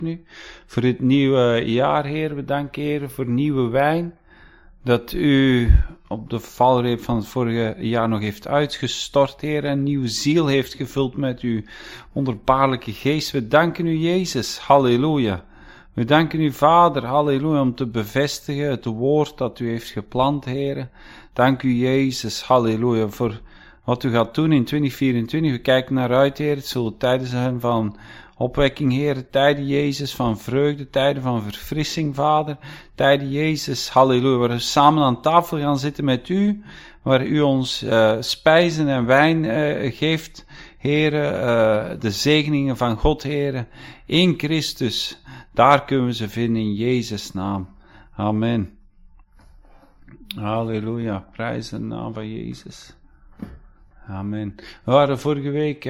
nu. Voor dit nieuwe jaar, Heer. We danken, Heer, voor nieuwe wijn. Dat u op de valreep van het vorige jaar nog heeft uitgestort, Heer. En nieuwe ziel heeft gevuld met uw wonderbaarlijke geest. We danken u, Jezus. Halleluja. We danken u, Vader. Halleluja. Om te bevestigen het woord dat u heeft geplant, Heer. Dank u, Jezus. Halleluja. Voor wat u gaat doen in 2024. We kijken naar uit, Heer. Het zullen tijden zijn van opwekking, Heer. Tijden, Jezus, van vreugde. Tijden van verfrissing, Vader. Tijden, Jezus. Halleluja. Waar we samen aan tafel gaan zitten met u. Waar u ons spijzen en wijn geeft, Heer. De zegeningen van God, Heer. In Christus. Daar kunnen we ze vinden in Jezus' naam. Amen. Halleluja. Prijs de naam van Jezus. Amen. We waren vorige week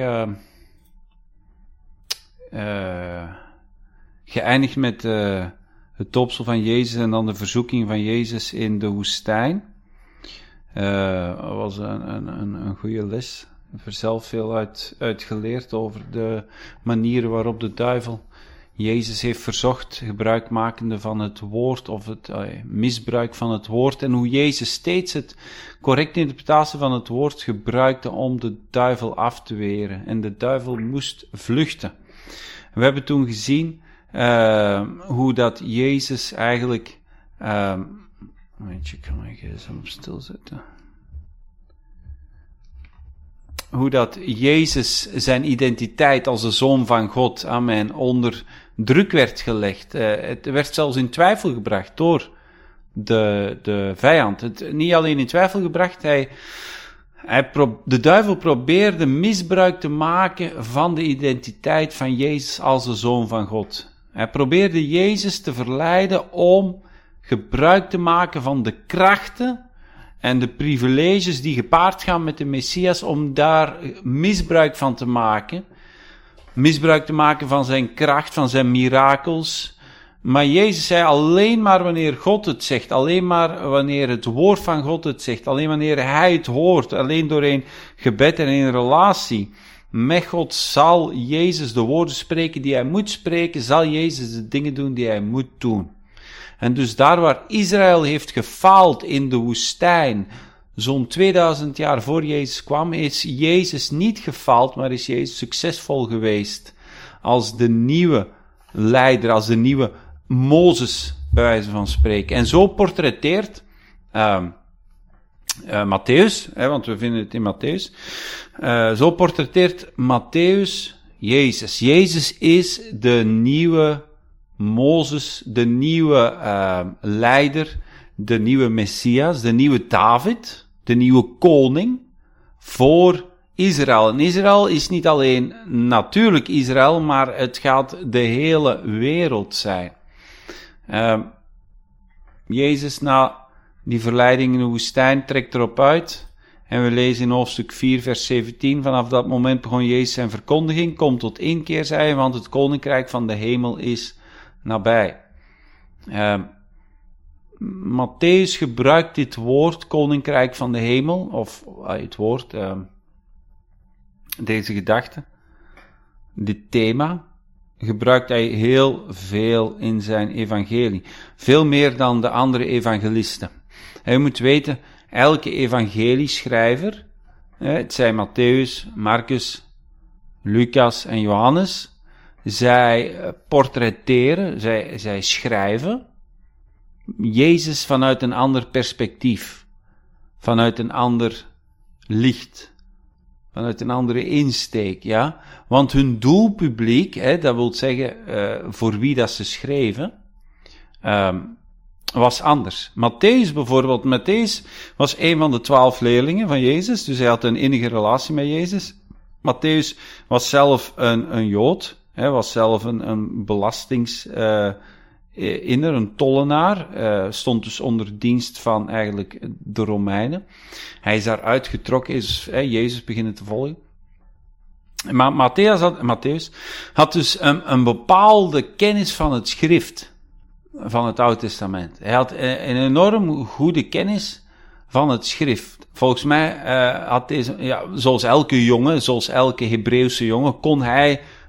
geëindigd met het doopsel van Jezus en dan de verzoeking van Jezus in de woestijn. Het was een goede les. Ik heb er zelf veel uit geleerd over de manieren waarop de duivel Jezus heeft verzocht, gebruikmakende van het woord of het misbruik van het woord en hoe Jezus steeds het correcte interpretatie van het woord gebruikte om de duivel af te weren. En de duivel moest vluchten. We hebben toen gezien hoe dat Jezus eigenlijk... ik kan mijn gsm op stil zetten. Hoe dat Jezus zijn identiteit als de Zoon van God, amen, onder druk werd gelegd. Het werd zelfs in twijfel gebracht door de vijand. Niet alleen in twijfel gebracht, de duivel probeerde misbruik te maken van de identiteit van Jezus als de Zoon van God. Hij probeerde Jezus te verleiden om gebruik te maken van de krachten en de privileges die gepaard gaan met de Messias, om daar misbruik van te maken. Misbruik te maken van zijn kracht, van zijn mirakels. Maar Jezus zei, alleen maar wanneer God het zegt, alleen maar wanneer het woord van God het zegt, alleen wanneer hij het hoort, alleen door een gebed en een relatie met God zal Jezus de woorden spreken die hij moet spreken, zal Jezus de dingen doen die hij moet doen. En dus daar waar Israël heeft gefaald in de woestijn, zo'n 2000 jaar voor Jezus kwam, is Jezus niet gefaald, maar is Jezus succesvol geweest als de nieuwe leider, als de nieuwe Mozes, bij wijze van spreken. En zo portretteert Matthäus, want we vinden het in Matthäus, zo portretteert Matthäus Jezus. Jezus is de nieuwe Mozes, de nieuwe leider, de nieuwe Messias, de nieuwe David, de nieuwe koning voor Israël. En Israël is niet alleen natuurlijk Israël, maar het gaat de hele wereld zijn. Jezus na die verleiding in de woestijn trekt erop uit. En we lezen in hoofdstuk 4 vers 17, vanaf dat moment begon Jezus zijn verkondiging. Kom tot inkeer, zei hij, want het koninkrijk van de hemel is nabij. Matthäus gebruikt dit woord, koninkrijk van de hemel, of het woord, deze gedachte, dit thema, gebruikt hij heel veel in zijn evangelie. Veel meer dan de andere evangelisten. En je moet weten, elke evangelieschrijver, het zijn Matthäus, Marcus, Lucas en Johannes, zij portretteren, zij schrijven Jezus vanuit een ander perspectief, vanuit een ander licht, vanuit een andere insteek, ja. Want hun doelpubliek, dat wil zeggen voor wie dat ze schreven, was anders. Matthäus bijvoorbeeld, Matthäus was een van de 12 leerlingen van Jezus, dus hij had een innige relatie met Jezus. Matthäus was zelf een Jood, was zelf een belastingsinner, een tollenaar, stond dus onder dienst van eigenlijk de Romeinen. Hij is daar uitgetrokken, is Jezus beginnen te volgen. Maar Matthäus had dus een bepaalde kennis van het schrift, van het Oude Testament. Hij had een enorm goede kennis van het schrift. Volgens mij had deze, zoals elke jongen, zoals elke Hebreeuwse jongen, kon hij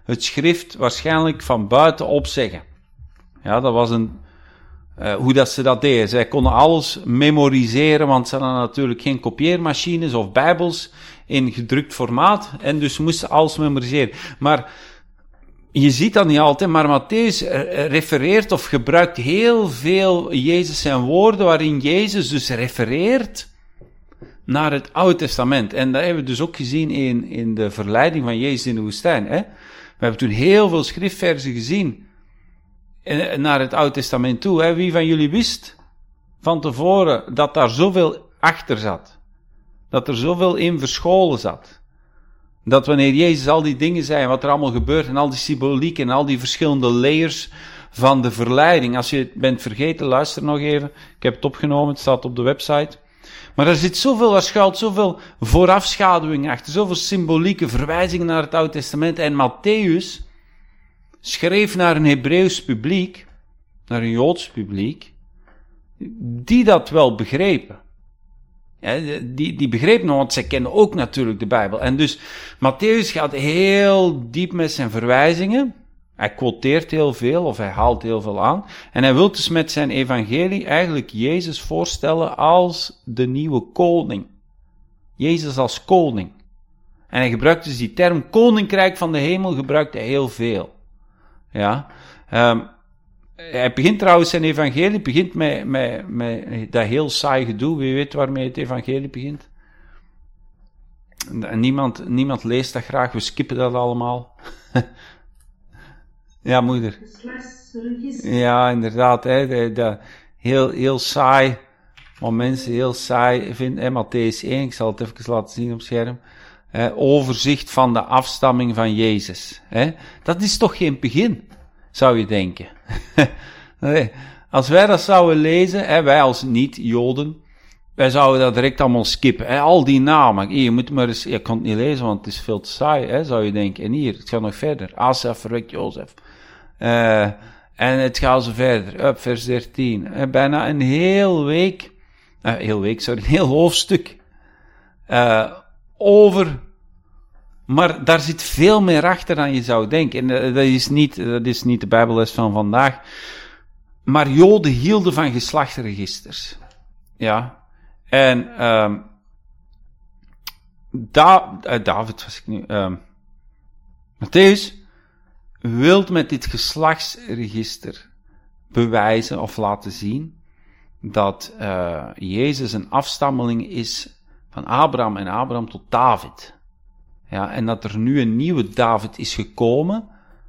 het schrift waarschijnlijk van buiten opzeggen. Ja, dat was hoe dat ze dat deden. Zij konden alles memoriseren, want ze hadden natuurlijk geen kopieermachines of bijbels in gedrukt formaat, en dus moesten alles memoriseren. Maar je ziet dat niet altijd, maar Mattheüs refereert of gebruikt heel veel Jezus zijn woorden, waarin Jezus dus refereert naar het Oude Testament. En dat hebben we dus ook gezien in de verleiding van Jezus in de woestijn. Hè? We hebben toen heel veel schriftversen gezien naar het Oude Testament toe. Hè? Wie van jullie wist van tevoren dat daar zoveel achter zat? Dat er zoveel in verscholen zat? Dat wanneer Jezus al die dingen zei, wat er allemaal gebeurt, en al die symboliek en al die verschillende layers van de verleiding. Als je het bent vergeten, luister nog even. Ik heb het opgenomen, het staat op de website. Maar er zit zoveel, er schuilt zoveel voorafschaduwing achter, zoveel symbolieke verwijzingen naar het Oude Testament. En Mattheüs schreef naar een Hebreeuws publiek, naar een Joods publiek, die dat wel begrepen. Ja, die begrepen, want zij kennen ook natuurlijk de Bijbel. En dus Mattheüs gaat heel diep met zijn verwijzingen. Hij quoteert heel veel, of hij haalt heel veel aan. En hij wil dus met zijn evangelie eigenlijk Jezus voorstellen als de nieuwe koning. Jezus als koning. En hij gebruikt dus die term koninkrijk van de hemel, gebruikt hij heel veel. Ja. Hij begint trouwens zijn evangelie, begint met dat heel saai gedoe. Wie weet waarmee het evangelie begint? Niemand leest dat graag, we skippen dat allemaal. Ja, moeder. Ja, inderdaad. Heel saai. Wat mensen heel saai vinden. Mattheüs 1, ik zal het even laten zien op het scherm. Overzicht van de afstamming van Jezus. Dat is toch geen begin, zou je denken. Nee. Als wij dat zouden lezen, wij als niet-Joden, wij zouden dat direct allemaal skippen. Al die namen. Je moet maar eens, je kan het niet lezen, want het is veel te saai, zou je denken. En hier, het gaat nog verder. Asaf verwekt Jozef. En het gaat zo verder. Up, vers 13. Bijna een een heel hoofdstuk. Over, maar daar zit veel meer achter dan je zou denken. En dat is niet de Bijbelles van vandaag. Maar Joden hielden van geslachtsregisters. Ja. En David was ik nu. Mattheüs wil met dit geslachtsregister bewijzen of laten zien dat Jezus een afstammeling is van Abraham en Abraham tot David. Ja, en dat er nu een nieuwe David is gekomen,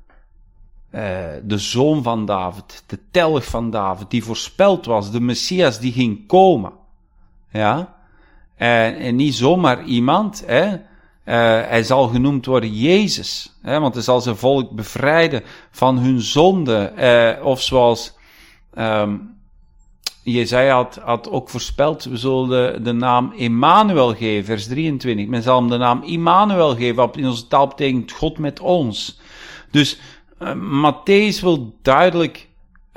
de zoon van David, de telg van David, die voorspeld was, de Messias die ging komen. Ja, en niet zomaar iemand, hij zal genoemd worden Jezus, want hij zal zijn volk bevrijden van hun zonde, of zoals Jesaja had ook voorspeld, we zullen de naam Emmanuel geven, vers 23. Men zal hem de naam Immanuel geven, wat in onze taal betekent God met ons. Dus Mattheüs wil duidelijk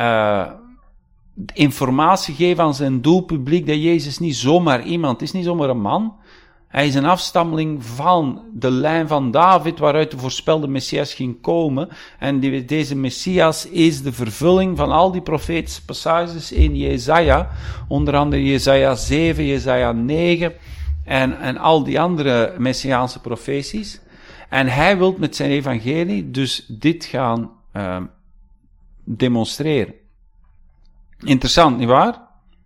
informatie geven aan zijn doelpubliek dat Jezus niet zomaar iemand is, niet zomaar een man. Hij is een afstammeling van de lijn van David, waaruit de voorspelde Messias ging komen. En deze Messias is de vervulling van al die profetische passages in Jesaja. Onder andere Jesaja 7, Jesaja 9 en al die andere messiaanse profeties. En hij wil met zijn evangelie dus dit gaan demonstreren. Interessant, nietwaar?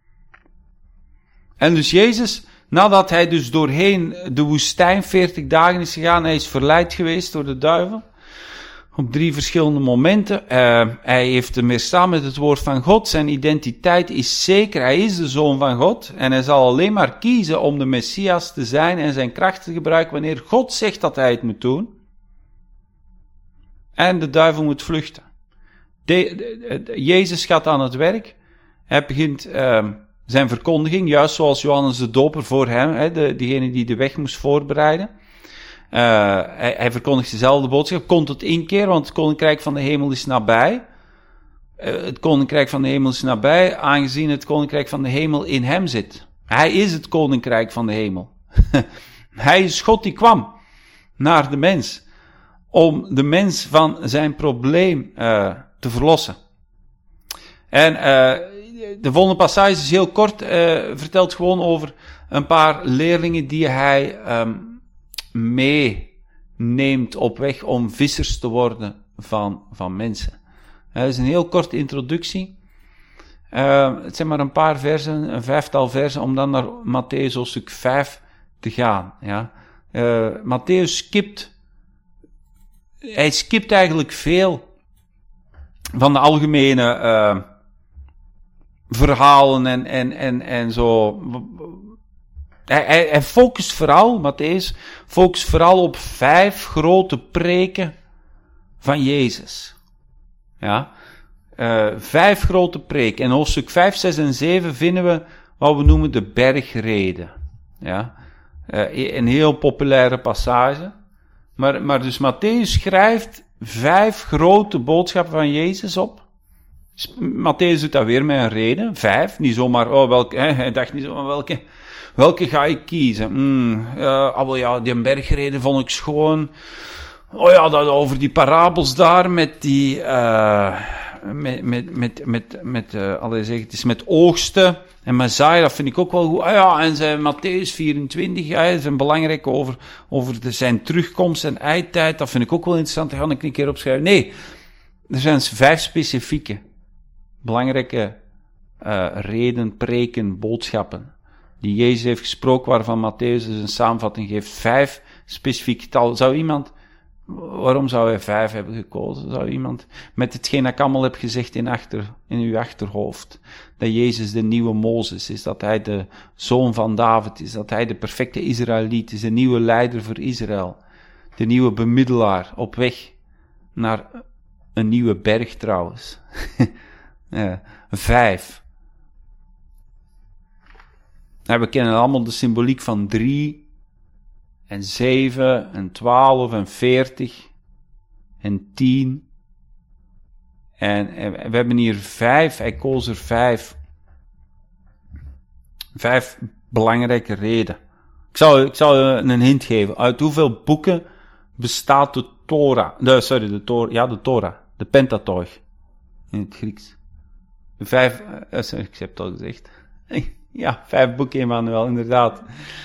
En dus Jezus, nadat hij dus doorheen de woestijn 40 dagen is gegaan, hij is verleid geweest door de duivel, op 3 verschillende momenten. Hij heeft hem weerstaan met het woord van God, zijn identiteit is zeker, hij is de zoon van God, en hij zal alleen maar kiezen om de Messias te zijn en zijn kracht te gebruiken wanneer God zegt dat hij het moet doen. En de duivel moet vluchten. Jezus gaat aan het werk, hij begint zijn verkondiging, juist zoals Johannes de Doper voor hem, diegene die de weg moest voorbereiden. Hij verkondigt dezelfde boodschap, komt tot inkeer, want het koninkrijk van de hemel is nabij. Het koninkrijk van de hemel is nabij, aangezien het koninkrijk van de hemel in hem zit. Hij is het koninkrijk van de hemel. Hij is God die kwam naar de mens, om de mens van zijn probleem te verlossen. En de volgende passage is heel kort, vertelt gewoon over een paar leerlingen die hij meeneemt op weg om vissers te worden van mensen. Het is een heel korte introductie. Het zijn maar een paar versen, een 5-tal versen, om dan naar Mattheüs hoofdstuk 5 te gaan. Ja. Mattheüs skipt eigenlijk veel van de algemene verhalen en zo. Hij focust vooral, Mattheüs focust vooral op 5 grote preken van Jezus. Ja. 5 grote preken. In hoofdstuk 5, 6 en 7 vinden we wat we noemen de bergrede. Ja. Een heel populaire passage. Maar dus Mattheüs schrijft 5 grote boodschappen van Jezus op. Mattheüs doet dat weer met een reden. 5, niet zomaar, hij dacht niet zomaar, welke ga ik kiezen? Die bergrede vond ik schoon. Oh ja, dat over die parabels daar met die, met oogsten en Messiah, dat vind ik ook wel goed. En zijn Mattheüs 24, is een belangrijke over zijn terugkomst en eindtijd, dat vind ik ook wel interessant, dat ga ik een keer opschrijven. Nee, er zijn 5 specifieke, belangrijke reden, preken, boodschappen, die Jezus heeft gesproken, waarvan Mattheüs dus een samenvatting geeft. 5 specifieke getallen. Waarom zou hij 5 hebben gekozen? Zou iemand met hetgeen dat ik allemaal heb gezegd in uw achterhoofd, dat Jezus de nieuwe Mozes is, dat hij de zoon van David is, dat hij de perfecte Israëliet is, de nieuwe leider voor Israël, de nieuwe bemiddelaar op weg naar een nieuwe berg trouwens. 5. We kennen allemaal de symboliek van 3 en 7 en 12 en 40 en 10. En we hebben hier 5, hij koos er 5. 5 belangrijke redenen. Ik zal een hint geven. Uit hoeveel boeken bestaat de Torah? De Torah. De Pentateuch. In het Grieks. 5, ik heb het al gezegd. Ja, 5 boeken, Emmanuel, inderdaad.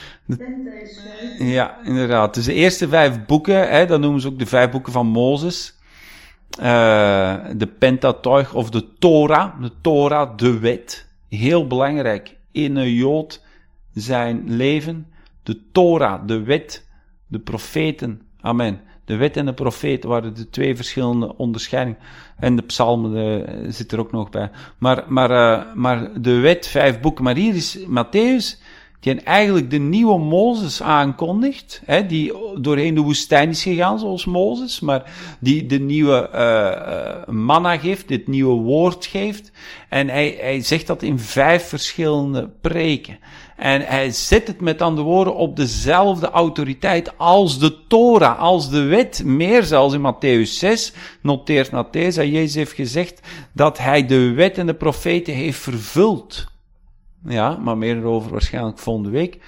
Ja, inderdaad. Dus de eerste 5 boeken, dat noemen ze ook de 5 boeken van Mozes. De Pentateuch of de Torah, de wet. Heel belangrijk in een Jood zijn leven. De Torah, de wet, de profeten. Amen. De wet en de profeten waren de 2 verschillende onderscheidingen. En de psalmen zit er ook nog bij. Maar de wet, 5 boeken. Maar hier is Mattheüs, die eigenlijk de nieuwe Mozes aankondigt, die doorheen de woestijn is gegaan, zoals Mozes, maar die de nieuwe manna geeft, dit nieuwe woord geeft. En hij zegt dat in 5 verschillende preken. En hij zet het met andere woorden op dezelfde autoriteit als de Torah, als de wet. Meer zelfs in Mattheüs 6 noteert Mattheüs dat Jezus heeft gezegd dat hij de wet en de profeten heeft vervuld. Ja, maar meer erover waarschijnlijk volgende week.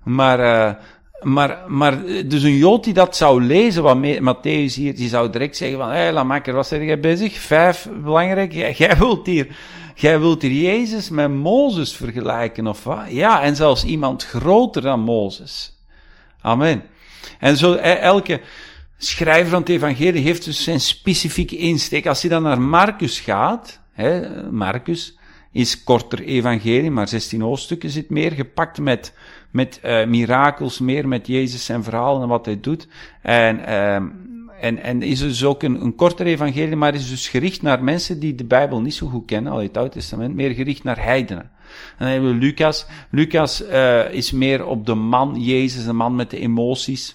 Maar dus een Jood die dat zou lezen, wat Mattheüs hier, die zou direct zeggen van, Lamakker, wat zeg jij bezig? 5, belangrijk, jij wilt hier Jezus met Mozes vergelijken, of wat? Ja, en zelfs iemand groter dan Mozes. Amen. En zo, elke schrijver van het evangelie heeft dus zijn specifieke insteek. Als je dan naar Marcus gaat, Marcus is korter evangelie, maar 16 hoofdstukken, zit meer gepakt met mirakels, meer met Jezus zijn verhalen en wat hij doet. En is dus ook een korter evangelie, maar is dus gericht naar mensen die de Bijbel niet zo goed kennen, al het Oude Testament, meer gericht naar heidenen. En dan hebben we Lucas. Lucas is meer op de man Jezus, de man met de emoties.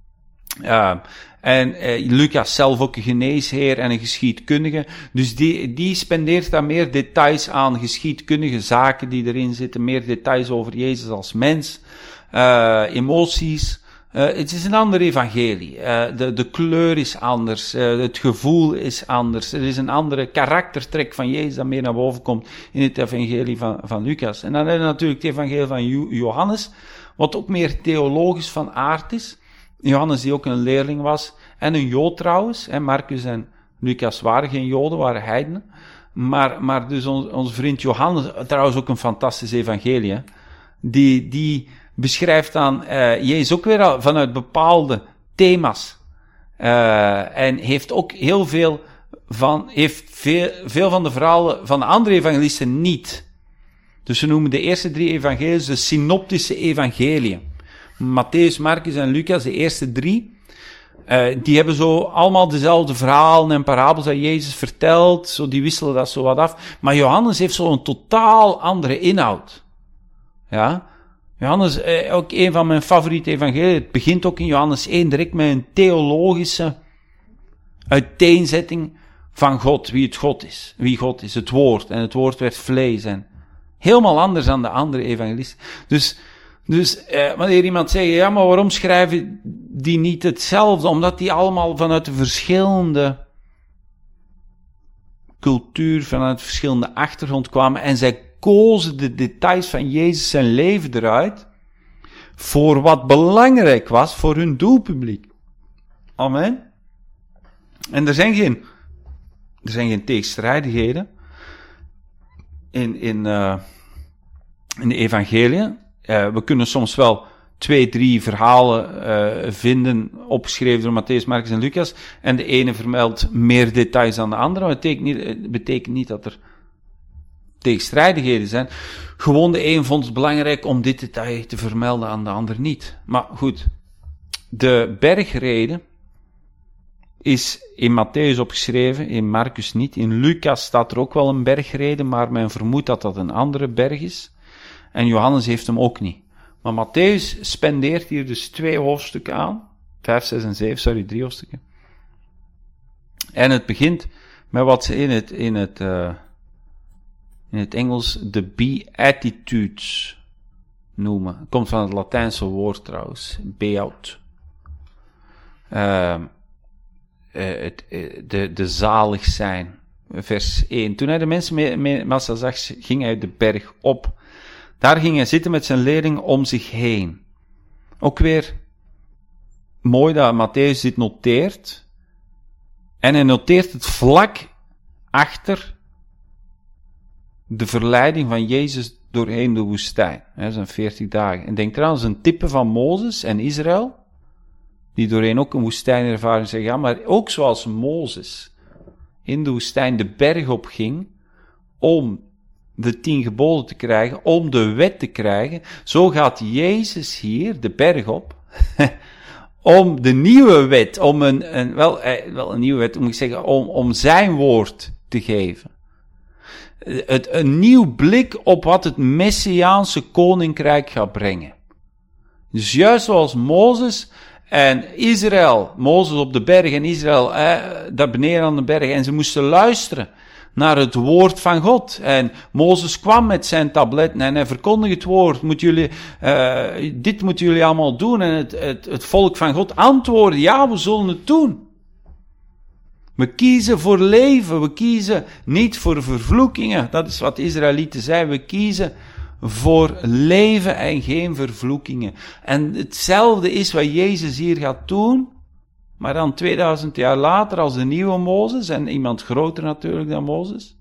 En Lucas zelf ook een geneesheer en een geschiedkundige. Dus die spendeert daar meer details aan, geschiedkundige zaken die erin zitten, meer details over Jezus als mens, emoties. Het is een ander evangelie. De kleur is anders, het gevoel is anders. Er is een andere karaktertrek van Jezus dat meer naar boven komt in het evangelie van Lucas. En dan hebben we natuurlijk het evangelie van Johannes, wat ook meer theologisch van aard is. Johannes die ook een leerling was En een Jood trouwens. Marcus en Lucas waren geen Joden, waren heidenen. Maar dus onze vriend Johannes, trouwens ook een fantastisch evangelie, die beschrijft dan Jezus ook weer vanuit bepaalde thema's. En heeft ook heel veel van de verhalen van de andere evangelisten niet. Dus ze noemen de eerste 3 evangelies de synoptische evangeliën. Matthäus, Marcus en Lucas, de eerste 3, die hebben zo allemaal dezelfde verhalen en parabels dat Jezus vertelt, zo die wisselen dat zo wat af. Maar Johannes heeft zo een totaal andere inhoud. Ja? Johannes, ook een van mijn favoriete evangelieën, het begint ook in Johannes 1 direct met een theologische uiteenzetting van God, wie God is, het woord, en het woord werd vlees, en helemaal anders dan de andere evangelisten. Dus wanneer iemand zegt, ja, maar waarom schrijven die niet hetzelfde? Omdat die allemaal vanuit de verschillende cultuur, vanuit de verschillende achtergrond kwamen, en zij kozen de details van Jezus zijn leven eruit, voor wat belangrijk was voor hun doelpubliek. Amen. En er zijn geen tegenstrijdigheden in de evangeliën. We kunnen soms wel 2, 3 verhalen vinden, opgeschreven door Matthäus, Marcus en Lucas, en de ene vermeldt meer details dan de andere, maar het betekent niet dat er tegenstrijdigheden zijn. Gewoon de een vond het belangrijk om dit detail te vermelden, aan de ander niet. Maar goed, de bergreden is in Matthäus opgeschreven, in Marcus niet. In Lucas staat er ook wel een bergreden, maar men vermoedt dat dat een andere berg is. En Johannes heeft hem ook niet. Maar Matthäus spendeert hier dus 2 hoofdstukken aan. 5, 6 en 7, 3 hoofdstukken. En het begint met wat ze in het Engels de Beatitudes noemen. Het komt van het Latijnse woord trouwens, beat. De zalig zijn. Vers 1. Toen hij de mensen massa zag, ging hij de berg op. Daar ging hij zitten met zijn leerlingen om zich heen. Ook weer mooi dat Matthäus dit noteert. En hij noteert het vlak achter de verleiding van Jezus doorheen de woestijn. Dat zijn 40 dagen. En denk trouwens een type van Mozes en Israël, die doorheen ook een woestijnervaring zeggen, ja, maar ook zoals Mozes in de woestijn de berg op ging, om de 10 geboden te krijgen, om de wet te krijgen, zo gaat Jezus hier de berg op, om de nieuwe wet, om wel een nieuwe wet, moet ik zeggen, om zijn woord te geven. Een nieuw blik op wat het Messiaanse koninkrijk gaat brengen. Dus juist zoals Mozes en Israël, Mozes op de berg en Israël daar beneden aan de berg, en ze moesten luisteren naar het woord van God. En Mozes kwam met zijn tabletten en hij verkondigde het woord. Dit moeten jullie allemaal doen. En het volk van God antwoordde, ja, we zullen het doen. We kiezen voor leven, we kiezen niet voor vervloekingen. Dat is wat de Israëlieten zeiden, we kiezen voor leven en geen vervloekingen. En hetzelfde is wat Jezus hier gaat doen, maar dan 2000 jaar later als de nieuwe Mozes, en iemand groter natuurlijk dan Mozes.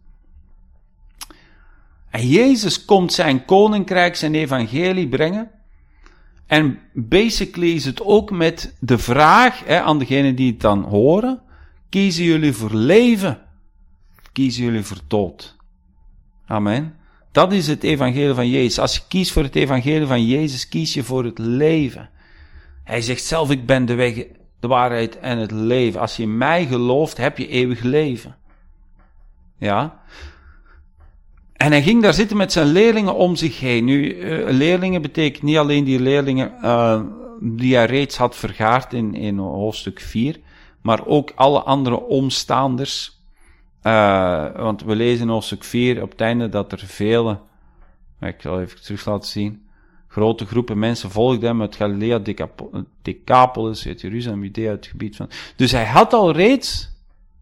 En Jezus komt zijn koninkrijk, zijn evangelie brengen. En basically is het ook met de vraag aan degenen die het dan horen, kiezen jullie voor leven? Of kiezen jullie voor dood? Amen. Dat is het evangelie van Jezus. Als je kiest voor het evangelie van Jezus, kies je voor het leven. Hij zegt zelf, ik ben de weg, de waarheid en het leven. Als je in mij gelooft, heb je eeuwig leven. Ja. En hij ging daar zitten met zijn leerlingen om zich heen. Nu, leerlingen betekent niet alleen die leerlingen die hij reeds had vergaard in hoofdstuk 4, maar ook alle andere omstaanders. Want we lezen in hoofdstuk 4 op het einde dat er vele, ik zal even terug laten zien, grote groepen mensen volgden hem uit Galilea, Decapolis, uit Jeruzalem, Judea, het gebied van. Dus hij had al reeds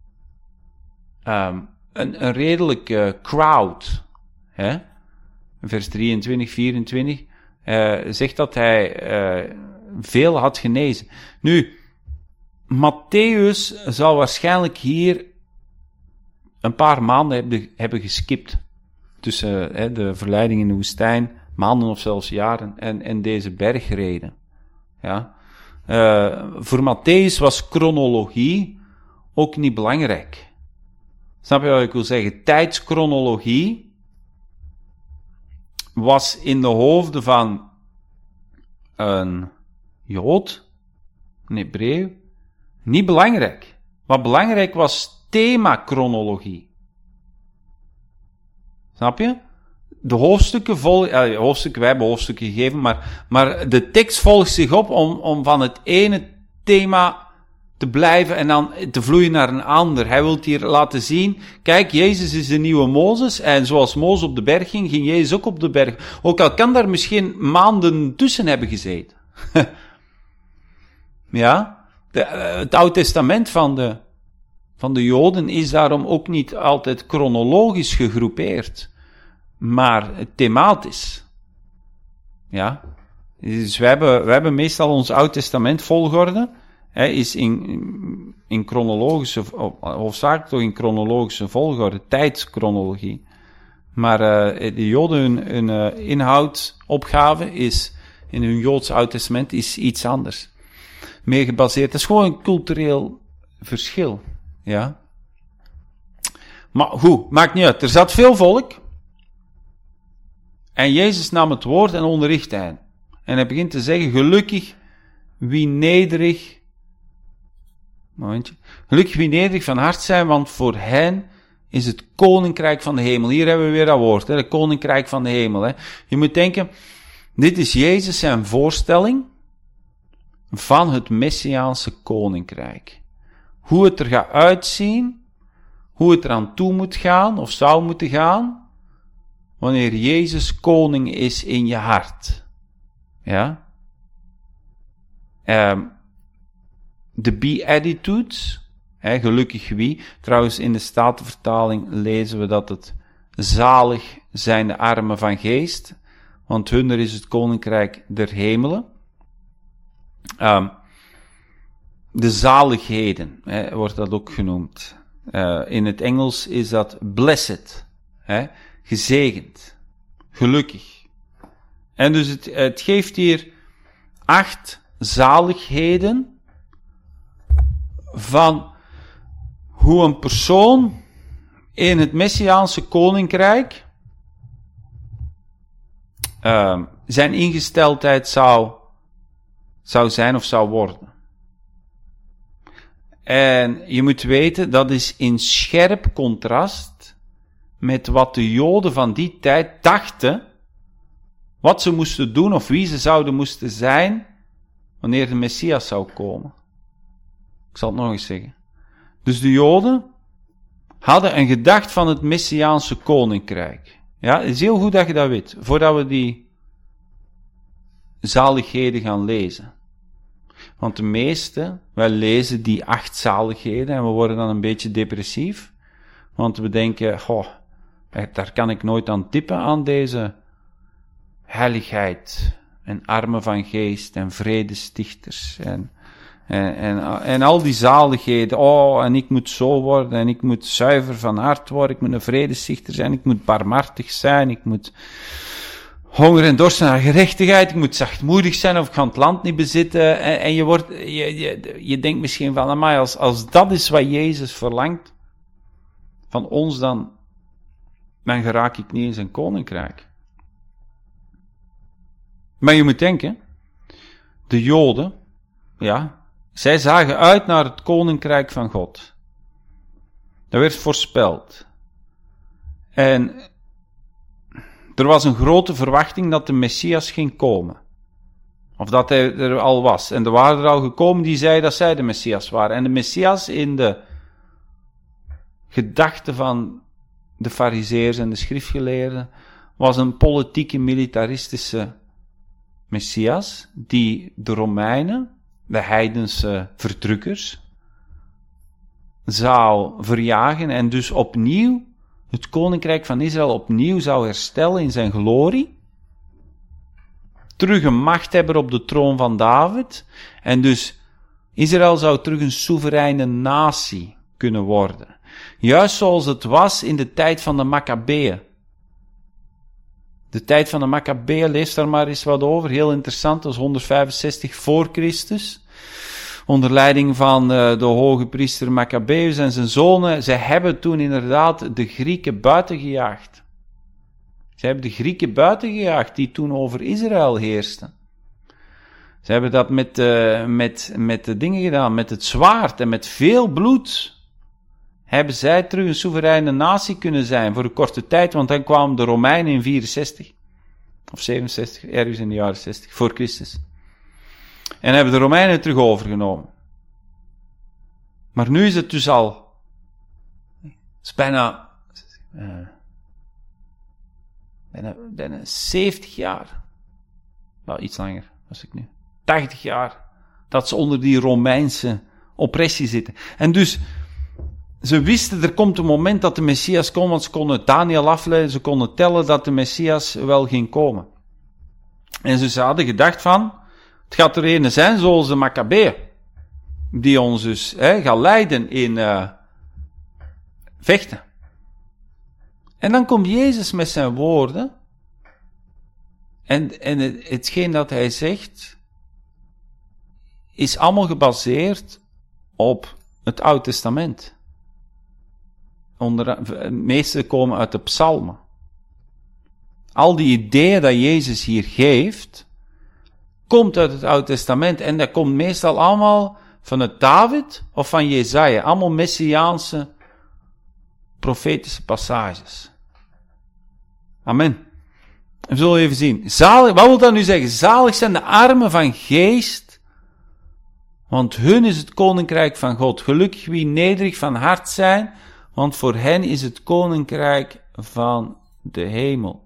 een redelijke crowd. Hè? Vers 23, 24 zegt dat hij veel had genezen. Nu, Matthäus zal waarschijnlijk hier een paar maanden hebben geskipt. Tussen de verleiding in de woestijn, maanden of zelfs jaren, en deze bergreden. Ja. Voor Matthäus was chronologie ook niet belangrijk. Snap je wat ik wil zeggen? Tijdschronologie was in de hoofden van een Jood, een Hebreeuw, niet belangrijk. Wat belangrijk was themachronologie. Snap je? De hoofdstukken wij hebben hoofdstukken gegeven, maar de tekst volgt zich op om van het ene thema te blijven en dan te vloeien naar een ander. Hij wil hier laten zien, kijk, Jezus is de nieuwe Mozes, en zoals Mozes op de berg ging Jezus ook op de berg. Ook al kan daar misschien maanden tussen hebben gezeten. Ja, het Oude Testament van de Joden is daarom ook niet altijd chronologisch gegroepeerd, maar thematisch. Ja, dus we hebben meestal ons Oude Testament volgorde, is in chronologische, hoofdzakelijk toch in chronologische volgorde, tijdschronologie. Maar de Joden, hun inhoudopgave is, in hun Joods Oude Testament, is iets anders. Meer gebaseerd. Het is gewoon een cultureel verschil. Ja. Maar goed, maakt niet uit. Er zat veel volk. En Jezus nam het woord en onderrichtte hen. En hij begint te zeggen, gelukkig wie nederig van hart zijn, want voor hen is het koninkrijk van de hemel. Hier hebben we weer dat woord, het koninkrijk van de hemel. Je moet denken, dit is Jezus zijn voorstelling van het Messiaanse koninkrijk. Hoe het er gaat uitzien, hoe het eraan toe moet gaan, of zou moeten gaan, wanneer Jezus koning is in je hart. Ja? De Beatitudes, gelukkig wie. Trouwens, in de Statenvertaling lezen we dat het zalig zijn de armen van geest, want hunner is het koninkrijk der hemelen. De zaligheden, wordt dat ook genoemd. In het Engels is dat blessed, gezegend, gelukkig. En dus het geeft hier 8 zaligheden van hoe een persoon in het Messiaanse koninkrijk zijn ingesteldheid zou zijn of zou worden. En je moet weten, dat is in scherp contrast met wat de Joden van die tijd dachten, wat ze moesten doen of wie ze zouden moesten zijn, wanneer de Messias zou komen. Ik zal het nog eens zeggen. Dus de Joden hadden een gedachte van het Messiaanse koninkrijk. Ja, het is heel goed dat je dat weet, voordat we die zaligheden gaan lezen. Want de meeste, wij lezen die 8 zaligheden en we worden dan een beetje depressief. Want we denken, daar kan ik nooit aan tippen, aan deze heiligheid en armen van geest en vredestichters en al die zaligheden. En ik moet zo worden en ik moet zuiver van hart worden, ik moet een vredestichter zijn, ik moet barmhartig zijn, ik moet honger en dorst naar gerechtigheid, ik moet zachtmoedig zijn of ik ga het land niet bezitten. En je denkt misschien van, amai, als dat is wat Jezus verlangt van ons, dan geraak ik niet in zijn koninkrijk. Maar je moet denken, de Joden, zij zagen uit naar het koninkrijk van God. Dat werd voorspeld. En er was een grote verwachting dat de Messias ging komen. Of dat hij er al was. En er waren er al gekomen die zeiden dat zij de Messias waren. En de Messias in de gedachten van de Farizeeërs en de schriftgeleerden was een politieke, militaristische Messias die de Romeinen, de heidense verdrukkers, zou verjagen en dus opnieuw het koninkrijk van Israël opnieuw zou herstellen in zijn glorie, terug een machthebber op de troon van David, en dus Israël zou terug een soevereine natie kunnen worden. Juist zoals het was in de tijd van de Makkabeeën. De tijd van de Makkabeeën, lees daar maar eens wat over. Heel interessant, dat is 165 voor Christus. Onder leiding van de hoge priester Maccabeus en zijn zonen. Zij hebben toen inderdaad de Grieken buiten gejaagd. Zij hebben de Grieken buiten gejaagd die toen over Israël heersten. Ze hebben dat met de dingen gedaan, met het zwaard en met veel bloed. Hebben zij terug een soevereine natie kunnen zijn voor een korte tijd, want dan kwamen de Romeinen in 64 of 67, ergens in de jaren 60 voor Christus. En hebben de Romeinen het terug overgenomen. Maar nu is het dus al, het is bijna 70 jaar, wel iets langer als ik nu, 80 jaar, dat ze onder die Romeinse oppressie zitten. En dus, ze wisten, er komt een moment dat de Messias komt, want ze konden Daniel afleiden, ze konden tellen dat de Messias wel ging komen. En ze hadden gedacht van, het gaat er een zijn zoals de Maccabeeën, die ons dus gaat leiden in vechten. En dan komt Jezus met zijn woorden, en hetgeen dat hij zegt, is allemaal gebaseerd op het Oude Testament. De meeste komen uit de psalmen. Al die ideeën dat Jezus hier geeft, komt uit het Oude Testament. En dat komt meestal allemaal van het David of van Jesaja. Allemaal messiaanse, profetische passages. Amen. We zullen even zien. Zalig, wat wil dat nu zeggen? Zalig zijn de armen van geest, want hun is het koninkrijk van God. Gelukkig wie nederig van hart zijn, want voor hen is het koninkrijk van de hemel.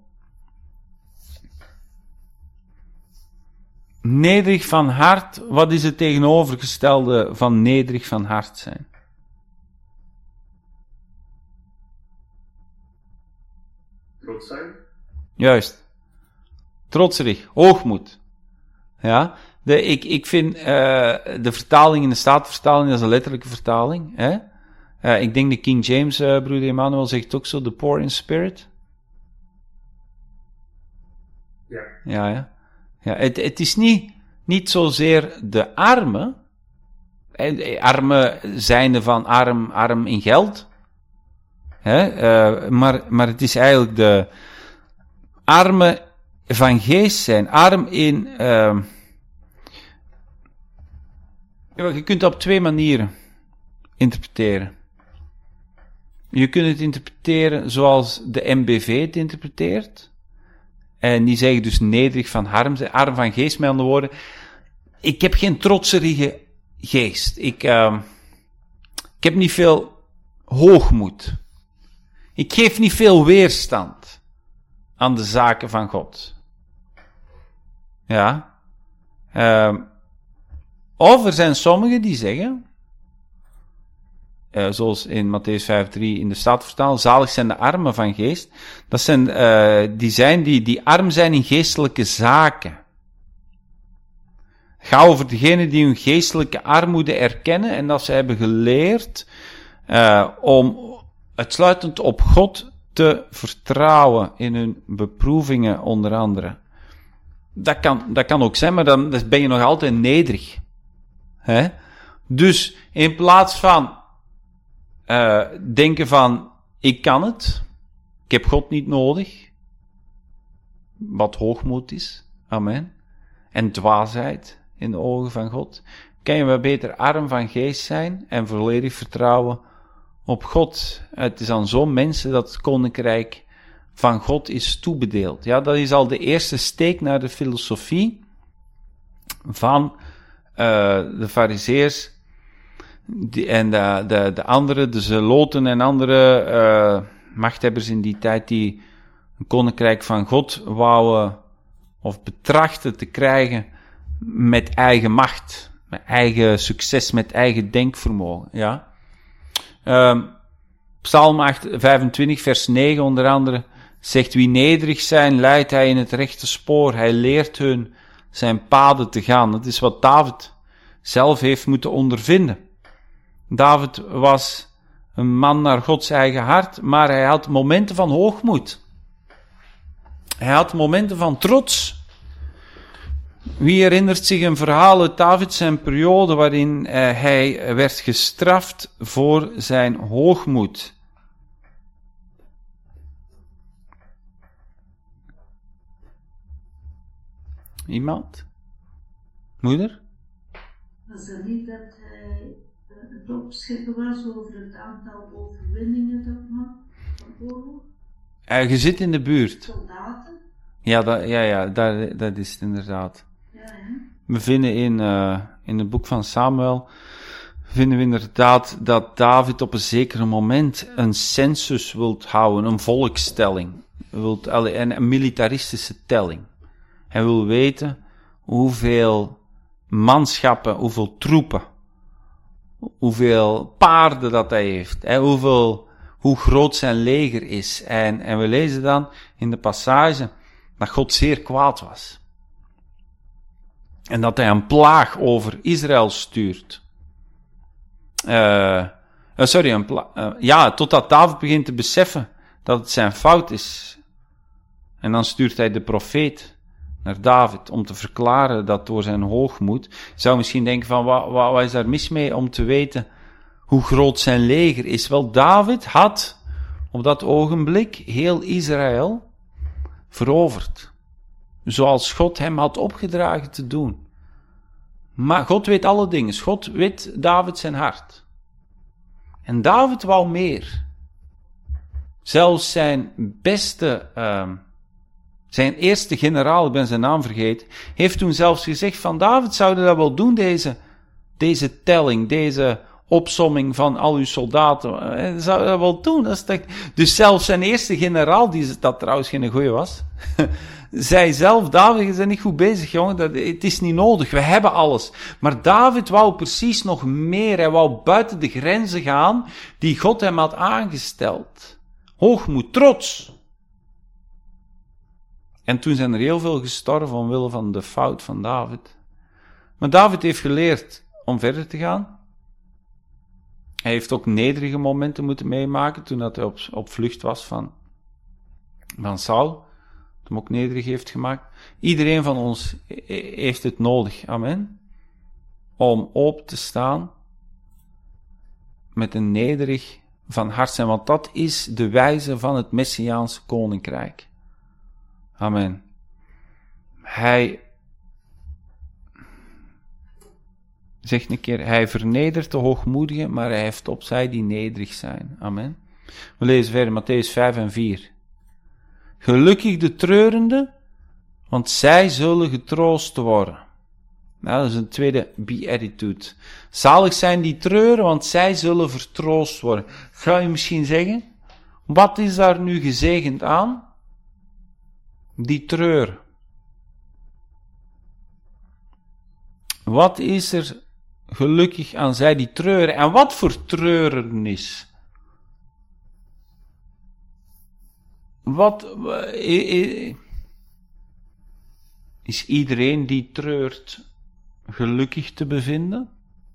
Nederig van hart, wat is het tegenovergestelde van nederig van hart zijn? Trots zijn? Juist. Trotserig, hoogmoed. Ja, ik vind de vertaling in de Statenvertaling, dat is een letterlijke vertaling. Hè? Ik denk de King James, broeder Emmanuel, zegt ook zo, the poor in spirit. Ja. Ja. Het is niet zozeer de armen, armen zijnde van arm in geld, hè? Maar het is eigenlijk de armen van geest zijn, arm in, je kunt het op twee manieren interpreteren. Je kunt het interpreteren zoals de MBV het interpreteert. En die zeggen dus nederig van arm van geest, met andere woorden. Ik heb geen trotserige geest. Ik heb niet veel hoogmoed. Ik geef niet veel weerstand aan de zaken van God. Ja. Of er zijn sommigen die zeggen, zoals in Mattheüs 5:3 in de Statenvertaling, zalig zijn de armen van geest. Dat zijn die arm zijn in geestelijke zaken. Het gaat over degenen die hun geestelijke armoede erkennen en dat ze hebben geleerd om uitsluitend op God te vertrouwen in hun beproevingen onder andere. Dat kan ook zijn, maar dan ben je nog altijd nederig. Hè? Dus in plaats van denken van, ik kan het, ik heb God niet nodig, wat hoogmoed is, amen, en dwaasheid in de ogen van God, kan je maar beter arm van geest zijn en volledig vertrouwen op God. Het is aan zo'n mensen dat het koninkrijk van God is toebedeeld. Ja, dat is al de eerste steek naar de filosofie van de Farizeërs en de andere, de Zeloten en andere machthebbers in die tijd die een koninkrijk van God wouden of betrachten te krijgen met eigen macht, met eigen succes, met eigen denkvermogen. Ja. Psalm 25 vers 9 onder andere zegt, wie nederig zijn, leidt hij in het rechte spoor. Hij leert hun zijn paden te gaan. Dat is wat David zelf heeft moeten ondervinden. David was een man naar Gods eigen hart, maar hij had momenten van hoogmoed. Hij had momenten van trots. Wie herinnert zich een verhaal uit David zijn periode waarin hij werd gestraft voor zijn hoogmoed? Iemand? Moeder? Was er niet dat hij het opscheppen was over het aantal overwinningen dat had van oorlog? Je zit in de buurt. Soldaten? Ja, dat is het inderdaad. Ja, hè? We vinden in het boek van Samuel, vinden we inderdaad dat David op een zeker moment een census wilt houden, een volkstelling, een militaristische telling. Hij wil weten hoeveel manschappen, hoeveel troepen, hoeveel paarden dat hij heeft, hoe groot zijn leger is. En we lezen dan in de passage dat God zeer kwaad was. En dat hij een plaag over Israël stuurt. Totdat David begint te beseffen dat het zijn fout is. En dan stuurt hij de profeet naar David om te verklaren dat door zijn hoogmoed. Je zou misschien denken van, wat is daar mis mee om te weten hoe groot zijn leger is? Wel, David had op dat ogenblik heel Israël veroverd. Zoals God hem had opgedragen te doen. Maar God weet alle dingen. God weet David zijn hart. En David wou meer. Zelfs zijn beste, zijn eerste generaal, ik ben zijn naam vergeten, heeft toen zelfs gezegd van David, zouden dat wel doen, deze telling, deze opsomming van al uw soldaten, zou dat wel doen. Dus zelfs zijn eerste generaal, dat trouwens geen goeie was, zei zelf, David, je bent niet goed bezig, jongen, het is niet nodig, we hebben alles. Maar David wou precies nog meer, hij wou buiten de grenzen gaan die God hem had aangesteld. Hoogmoed, trots. En toen zijn er heel veel gestorven omwille van de fout van David. Maar David heeft geleerd om verder te gaan. Hij heeft ook nederige momenten moeten meemaken toen hij op vlucht was van Saul. Dat hem ook nederig heeft gemaakt. Iedereen van ons heeft het nodig, amen. Om open te staan met een nederig van hart zijn, want dat is de wijze van het Messiaanse koninkrijk. Amen. Hij zegt een keer, hij vernedert de hoogmoedigen, maar hij heeft opzij die nederig zijn. Amen. We lezen verder, Mattheüs 5 en 4. Gelukkig de treurenden, want zij zullen getroost worden. Nou, dat is een tweede beatitude. Zalig zijn die treuren, want zij zullen vertroost worden. Zou je misschien zeggen, wat is daar nu gezegend aan? Die treur. Wat is er gelukkig aan zij die treuren? En wat voor treurenis? Is iedereen die treurt gelukkig te bevinden?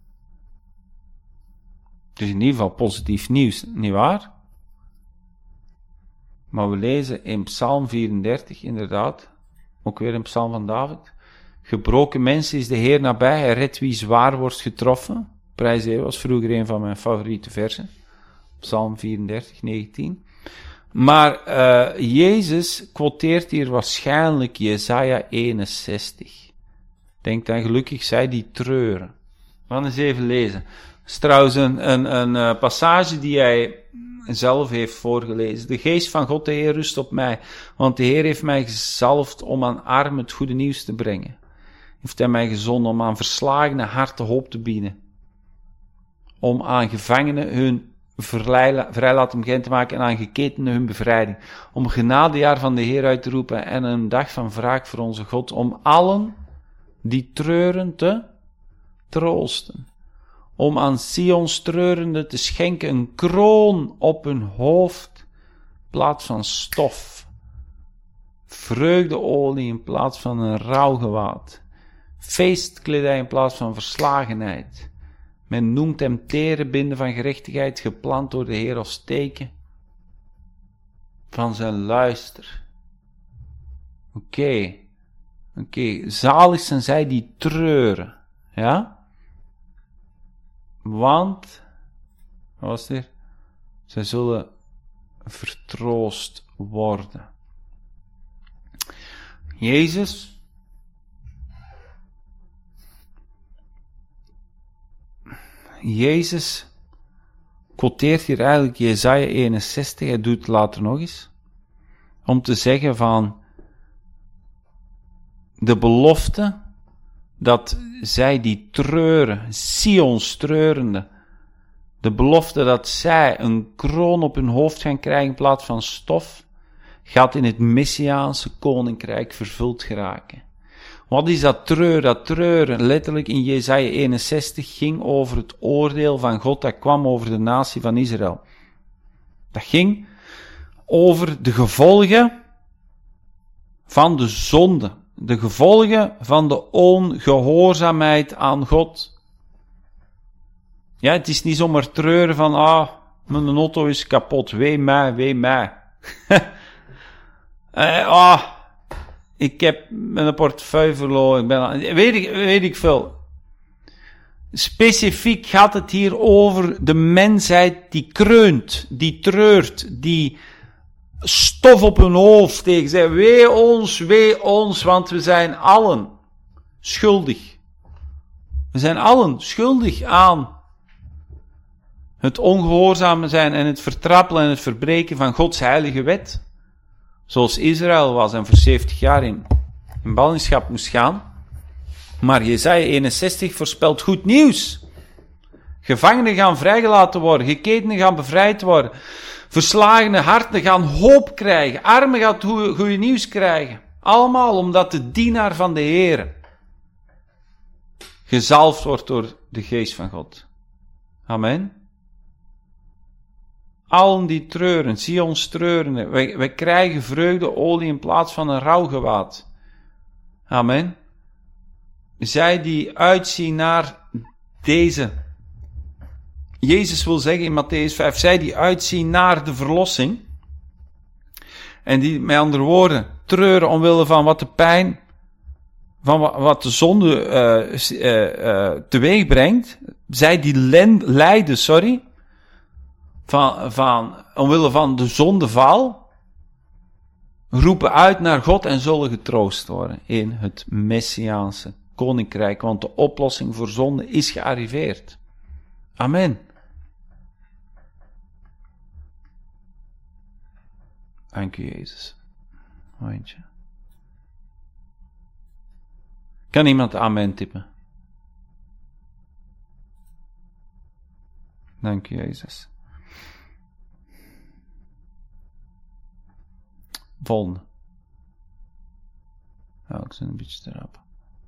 Het is in ieder geval positief nieuws, nietwaar? Maar we lezen in Psalm 34, inderdaad, ook weer een psalm van David. Gebroken mensen is de Heer nabij, hij redt wie zwaar wordt getroffen. Prijs de Heer was vroeger een van mijn favoriete versen. Psalm 34, 19. Maar Jezus quoteert hier waarschijnlijk Jesaja 61. Denkt dan, gelukkig zij die treuren. We gaan eens even lezen. Dat is trouwens een passage die hij zelf heeft voorgelezen. De geest van God de Heer rust op mij, want de Heer heeft mij gezalfd om aan armen het goede nieuws te brengen. Heeft hij mij gezonden om aan verslagene harten hoop te bieden. Om aan gevangenen hun vrijlating bekend te maken en aan geketenen hun bevrijding. Om genadejaar van de Heer uit te roepen en een dag van wraak voor onze God. Om allen die treuren te troosten. Om aan Sions treurenden te schenken een kroon op hun hoofd in plaats van stof. Vreugdeolie in plaats van een rouwgewaad. feestkledij in plaats van verslagenheid. Men noemt hem tere binden van gerechtigheid, geplant door de Heer als teken van zijn luister. Oké. Zalig zijn zij die treuren. Ja? Want, wat was het hier? Zij zullen vertroost worden. Jezus quoteert hier eigenlijk Jesaja 61, hij doet het later nog eens, om te zeggen van de belofte dat zij die treuren, Sions treurende, de belofte dat zij een kroon op hun hoofd gaan krijgen in plaats van stof, gaat in het Messiaanse koninkrijk vervuld geraken. Wat is dat treur? Dat treuren, letterlijk in Jesaja 61, ging over het oordeel van God dat kwam over de natie van Israël. Dat ging over de gevolgen van de zonde, de gevolgen van de ongehoorzaamheid aan God. Ja, het is niet zomaar treuren van, mijn auto is kapot, wee mij. Ik heb mijn portefeuille verloren. Weet ik veel. Specifiek gaat het hier over de mensheid die kreunt, die treurt, die stof op hun hoofd tegen zegt, wee ons, want we zijn allen schuldig. We zijn allen schuldig aan het ongehoorzamen zijn en het vertrappelen en het verbreken van Gods heilige wet. Zoals Israël was en voor 70 jaar in ballingschap moest gaan. Maar Jesaja 61 voorspelt goed nieuws. Gevangenen gaan vrijgelaten worden, geketenen gaan bevrijd worden, verslagene harten gaan hoop krijgen, armen gaan goede nieuws krijgen. Allemaal omdat de dienaar van de Heer gezalfd wordt door de geest van God. Amen. Allen die treuren, Sions treurende, wij krijgen vreugdeolie in plaats van een rouwgewaad. Amen. Zij die uitzien naar deze. Jezus wil zeggen in Mattheüs 5, zij die uitzien naar de verlossing. En die, met andere woorden, treuren omwille van wat de pijn, van wat de zonde teweeg brengt. Zij die lijden, omwille van de zondeval, roepen uit naar God en zullen getroost worden in het Messiaanse koninkrijk, want de oplossing voor zonde is gearriveerd. Amen. Dank u, Jezus. Momentje. Kan iemand amen tippen? Dank u, Jezus. Volgende. Ik zit een beetje te rap.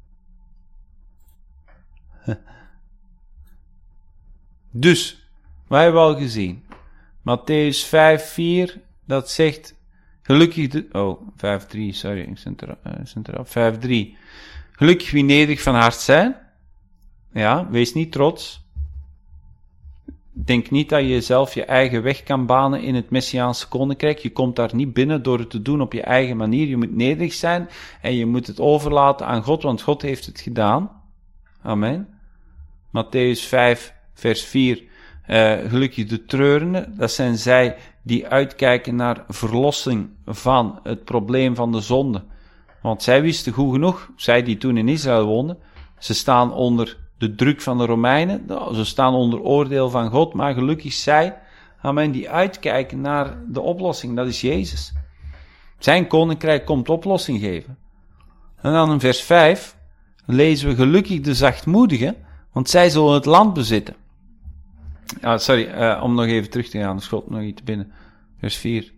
Dus, wat hebben we al gezien? Mattheüs 5:4, dat zegt, gelukkig 5:3, sorry, ik zit erop. 5:3. Gelukkig wie nederig van hart zijn. Ja, wees niet trots. Denk niet dat je zelf je eigen weg kan banen in het Messiaanse koninkrijk. Je komt daar niet binnen door het te doen op je eigen manier. Je moet nederig zijn en je moet het overlaten aan God, want God heeft het gedaan. Amen. Mattheüs 5, vers 4. Gelukkig de treurenden, dat zijn zij die uitkijken naar verlossing van het probleem van de zonde. Want zij wisten goed genoeg, zij die toen in Israël woonden, ze staan onder de druk van de Romeinen, ze staan onder oordeel van God, maar gelukkig zij, amen, die uitkijken naar de oplossing, dat is Jezus. Zijn koninkrijk komt oplossing geven. En dan in vers 5 lezen we gelukkig de zachtmoedigen, want zij zullen het land bezitten. Om nog even terug te gaan, er schot nog iets binnen. Vers 4.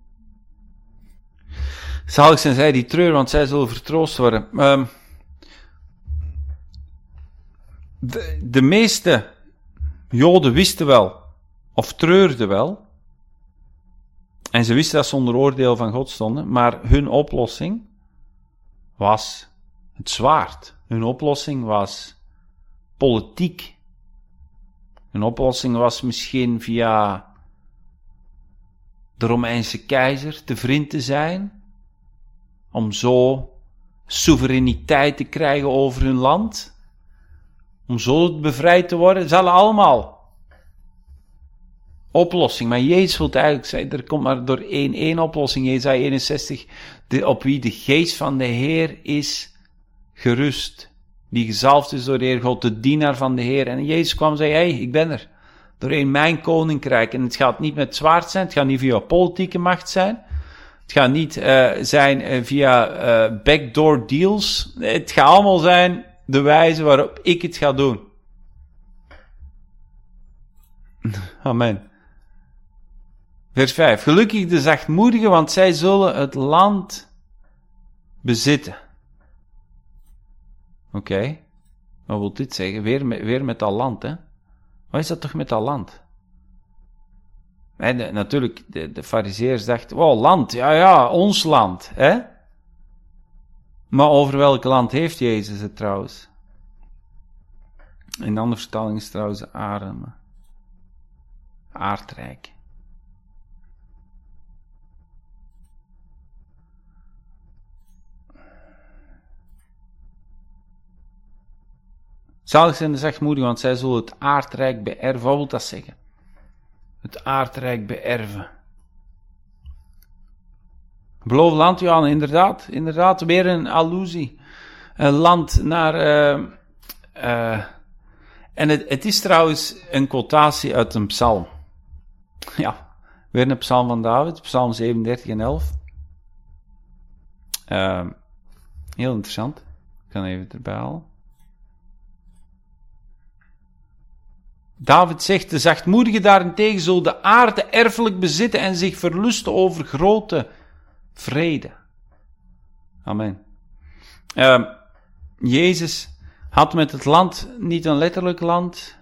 Zalig zijn zij die treuren, want zij zullen vertroost worden. De meeste Joden wisten wel, of treurden wel, en ze wisten dat ze onder oordeel van God stonden, maar hun oplossing was het zwaard. Hun oplossing was politiek. Hun oplossing was misschien via de Romeinse keizer te vriend te zijn, om zo soevereiniteit te krijgen over hun land, om zo bevrijd te worden. Ze hadden allemaal oplossing. Maar Jezus wil eigenlijk zeggen, er komt maar door één oplossing. Jesaja 61, op wie de geest van de Heer is gerust. Die gezalfd is door de Heer God, de dienaar van de Heer. En Jezus kwam en zei, hey, ik ben er. Doorheen mijn koninkrijk. En het gaat niet met zwaard zijn, het gaat niet via politieke macht zijn. Het gaat niet zijn via backdoor deals. Het gaat allemaal zijn de wijze waarop ik het ga doen. Amen. Vers 5. Gelukkig de zachtmoedigen, want zij zullen het land bezitten. Oké. Wat wil dit zeggen? Weer met dat land, hè? Wat is dat toch met dat land? Natuurlijk, de farizeërs dachten, wow, land, ja, ons land, hè? Maar over welk land heeft Jezus het trouwens? In de andere vertaling is het trouwens aardrijk. Zalig zijn de zachtmoedigen, want zij zullen het aardrijk beërven. Wat wil dat zeggen? Het aardrijk beërven. Beloofd land, ja, inderdaad, weer een allusie. Een land naar... en het is trouwens een quotatie uit een psalm. Ja, weer een psalm van David, psalm 37 en 11. Heel interessant. Ik kan even erbij halen. David zegt, de zachtmoedigen daarentegen zullen de aarde erfelijk bezitten en zich verlusten over grote vrede. Amen. Jezus had met het land niet een letterlijk land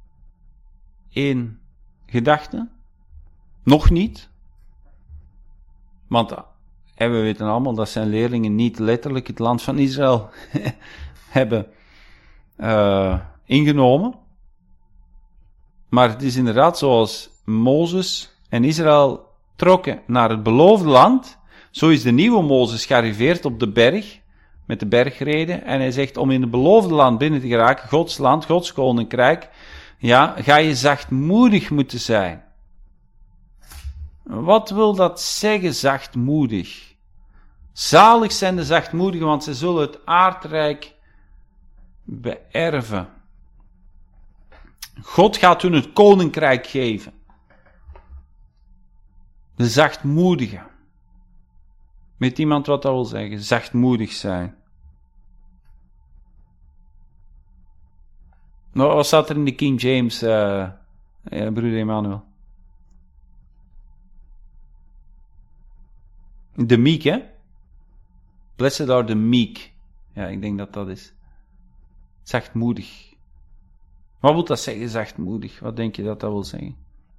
in gedachten. Nog niet. Want we weten allemaal dat zijn leerlingen niet letterlijk het land van Israël hebben ingenomen. Maar het is inderdaad zoals Mozes en Israël trokken naar het beloofde land. Zo is de nieuwe Mozes gearriveerd op de berg, met de bergrede. En hij zegt, om in het beloofde land binnen te geraken, Gods land, Gods koninkrijk, ja, ga je zachtmoedig moeten zijn. Wat wil dat zeggen, zachtmoedig? Zalig zijn de zachtmoedigen, want ze zullen het aardrijk beërven. God gaat hun het koninkrijk geven. De zachtmoedigen. Weet iemand wat dat wil zeggen? Zachtmoedig zijn. Nou, wat staat er in de King James, broeder Emmanuel? De meek, hè? Blessed are the meek. Ja, ik denk dat dat is. Zachtmoedig. Wat wil dat zeggen, zachtmoedig? Wat denk je dat dat wil zeggen?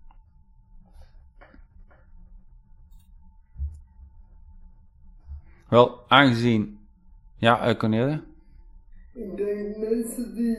Wel, aangezien... Ja, Cornelia? Ik denk mensen die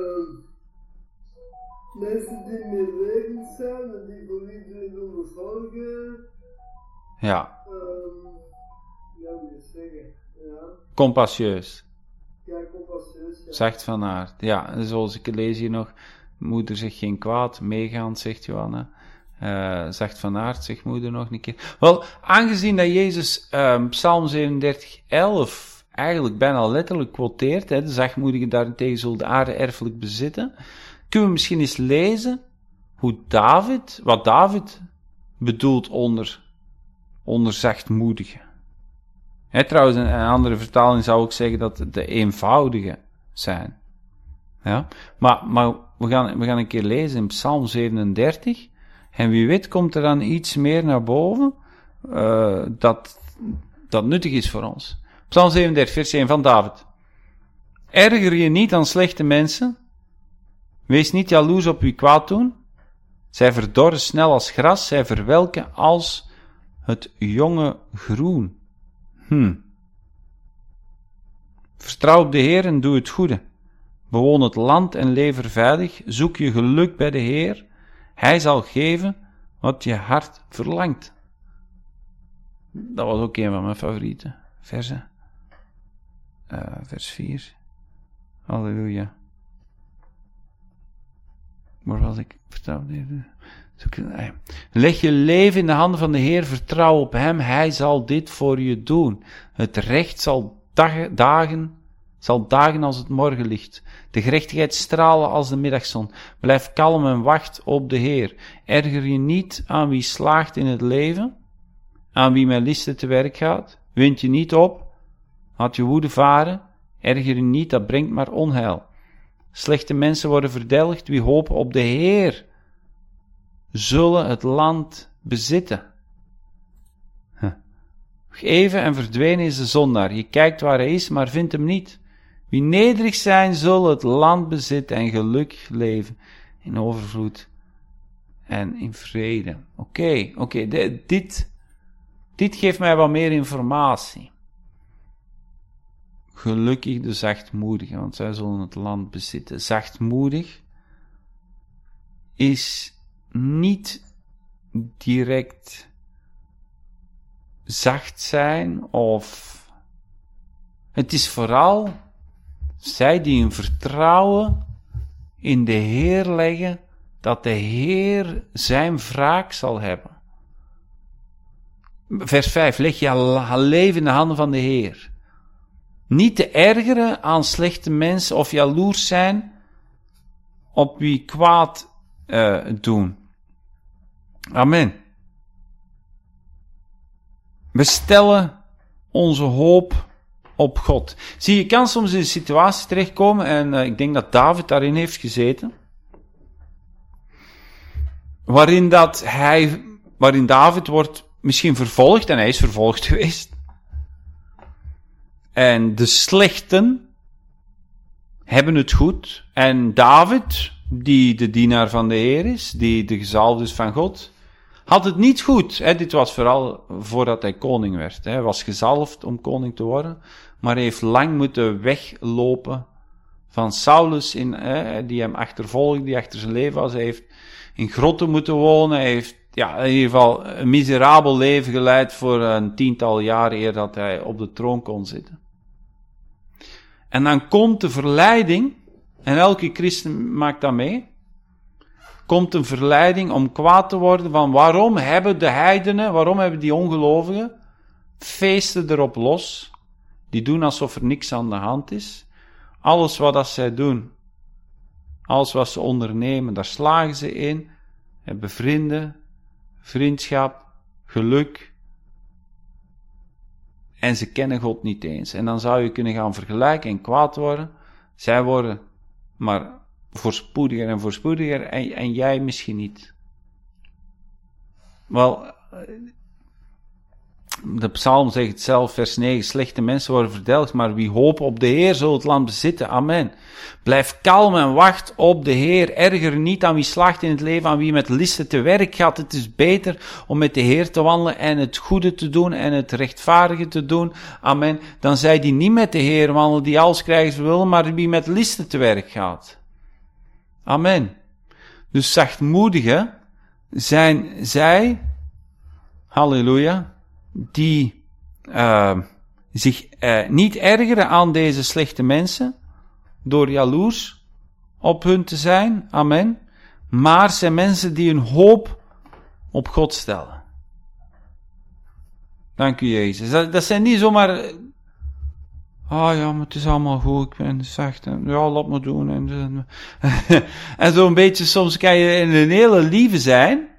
meelevend zijn en die voor iedereen willen zorgen. Ja. Ja, hoe je zeggen? Ja. Compassieus. Ja, compassieus. Ja. Zacht van aard. Ja, zoals ik lees hier nog. Moeder zegt geen kwaad. Meegaand, zegt Johanna. Zacht van aard, zegt moeder nog een keer. Wel, aangezien dat Jezus Psalm 37, 11 eigenlijk bijna letterlijk quoteert, de zachtmoedigen daarentegen zullen de aarde erfelijk bezitten, kunnen we misschien eens lezen wat David bedoelt onder zachtmoedigen. Trouwens, in een andere vertaling zou ik zeggen dat het de eenvoudigen zijn. Ja? Maar we gaan een keer lezen in Psalm 37. En wie weet komt er dan iets meer naar boven dat nuttig is voor ons. Psalm 37, vers 1 van David. Erger je niet aan slechte mensen. Wees niet jaloers op wie kwaad doen. Zij verdorren snel als gras. Zij verwelken als het jonge groen. Vertrouw op de Heer en doe het goede. Bewoon het land en leef er veilig. Zoek je geluk bij de Heer. Hij zal geven wat je hart verlangt. Dat was ook een van mijn favoriete versen. Vers 4. Halleluja. Waar was ik? Vertrouw op de Heer. Leg je leven in de handen van de Heer. Vertrouw op Hem. Hij zal dit voor je doen. Het recht zal dagen als het morgenlicht. De gerechtigheid stralen als de middagzon. Blijf kalm en wacht op de Heer. Erger je niet aan wie slaagt in het leven, aan wie met listen te werk gaat. Wind je niet op, laat je woede varen. Erger je niet, dat brengt maar onheil. Slechte mensen worden verdelgd, wie hopen op de Heer zullen het land bezitten. Even en verdwenen is de zondaar. Je kijkt waar hij is, maar vindt hem niet. Wie nederig zijn, zullen het land bezitten en gelukkig leven in overvloed en in vrede. Oké, dit geeft mij wat meer informatie. Gelukkig de zachtmoedigen, want zij zullen het land bezitten. Zachtmoedig is niet direct zacht zijn, of het is vooral zij die hun vertrouwen in de Heer leggen, dat de Heer zijn wraak zal hebben. Vers 5, leg je leven in de handen van de Heer. Niet te ergeren aan slechte mensen of jaloers zijn op wie kwaad doen. Amen. We stellen onze hoop op God. Zie, je kan soms in een situatie terechtkomen, en ik denk dat David daarin heeft gezeten, waarin David wordt misschien vervolgd, en hij is vervolgd geweest. En de slechten hebben het goed, en David, die de dienaar van de Heer is, die de gezalfde is van God, had het niet goed. Dit was vooral voordat hij koning werd. Hij was gezalfd om koning te worden, maar hij heeft lang moeten weglopen van Saulus, die hem achtervolgde, die achter zijn leven was. Hij heeft in grotten moeten wonen. Hij heeft in ieder geval een miserabel leven geleid voor een 10-tal jaar eer dat hij op de troon kon zitten. En dan komt de verleiding, en elke christen maakt dat mee, komt een verleiding om kwaad te worden van waarom hebben de heidenen, waarom hebben die ongelovigen feesten erop los, die doen alsof er niks aan de hand is. Alles wat zij doen, alles wat ze ondernemen, daar slagen ze in, hebben vrienden, vriendschap, geluk, en ze kennen God niet eens. En dan zou je kunnen gaan vergelijken en kwaad worden. Zij worden maar voorspoediger en voorspoediger, en jij misschien niet. Wel, de psalm zegt het zelf, vers 9, slechte mensen worden verdelgd, maar wie hopen op de Heer zal het land bezitten. Amen. Blijf kalm en wacht op de Heer. Erger niet aan wie slaagt in het leven, aan wie met listen te werk gaat. Het is beter om met de Heer te wandelen en het goede te doen en het rechtvaardige te doen. Amen. Dan zij die niet met de Heer wandelen, die alles krijgen ze willen, maar wie met listen te werk gaat. Amen. Dus zachtmoedigen zijn zij, halleluja, die zich niet ergeren aan deze slechte mensen door jaloers op hun te zijn, amen, maar zijn mensen die hun hoop op God stellen. Dank u, Jezus. Dat zijn niet zomaar, ja, maar het is allemaal goed, ik ben zacht, en ja, laat me doen. En zo'n beetje, soms kan je een hele lieve zijn,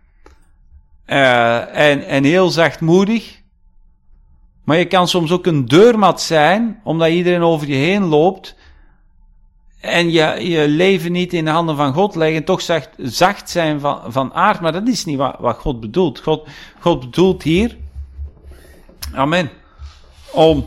en heel zachtmoedig. Maar je kan soms ook een deurmat zijn, omdat iedereen over je heen loopt, en je leven niet in de handen van God leggen, toch zacht zijn van aard, maar dat is niet wat God bedoelt. God bedoelt hier, amen, om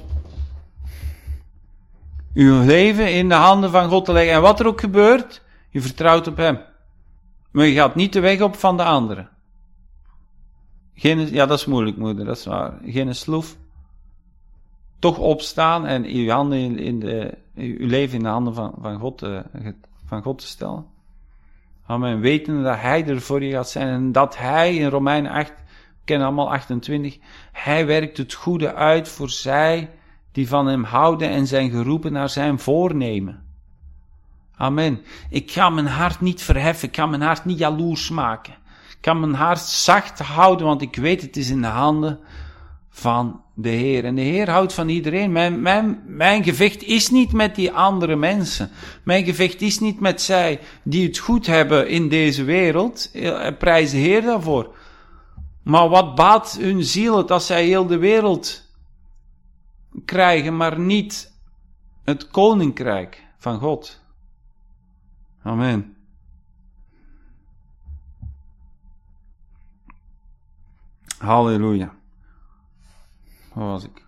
uw leven in de handen van God te leggen. En wat er ook gebeurt, je vertrouwt op Hem. Maar je gaat niet de weg op van de anderen. Ja, dat is moeilijk, moeder, dat is waar. Geen sloef. toch opstaan en uw handen uw leven in de handen van God te stellen. Amen. Weten dat hij er voor je gaat zijn en dat hij in Romeinen 8, we kennen allemaal 28, hij werkt het goede uit voor zij die van hem houden en zijn geroepen naar zijn voornemen. Amen. Ik ga mijn hart niet verheffen, ik ga mijn hart niet jaloers maken. Ik ga mijn hart zacht houden, want ik weet het is in de handen van de Heer. En de Heer houdt van iedereen. Mijn gevecht is niet met die andere mensen. Mijn gevecht is niet met zij die het goed hebben in deze wereld. Prijs de Heer daarvoor. Maar wat baat hun ziel het als zij heel de wereld krijgen, maar niet het koninkrijk van God. Amen. Halleluja. Waar was ik?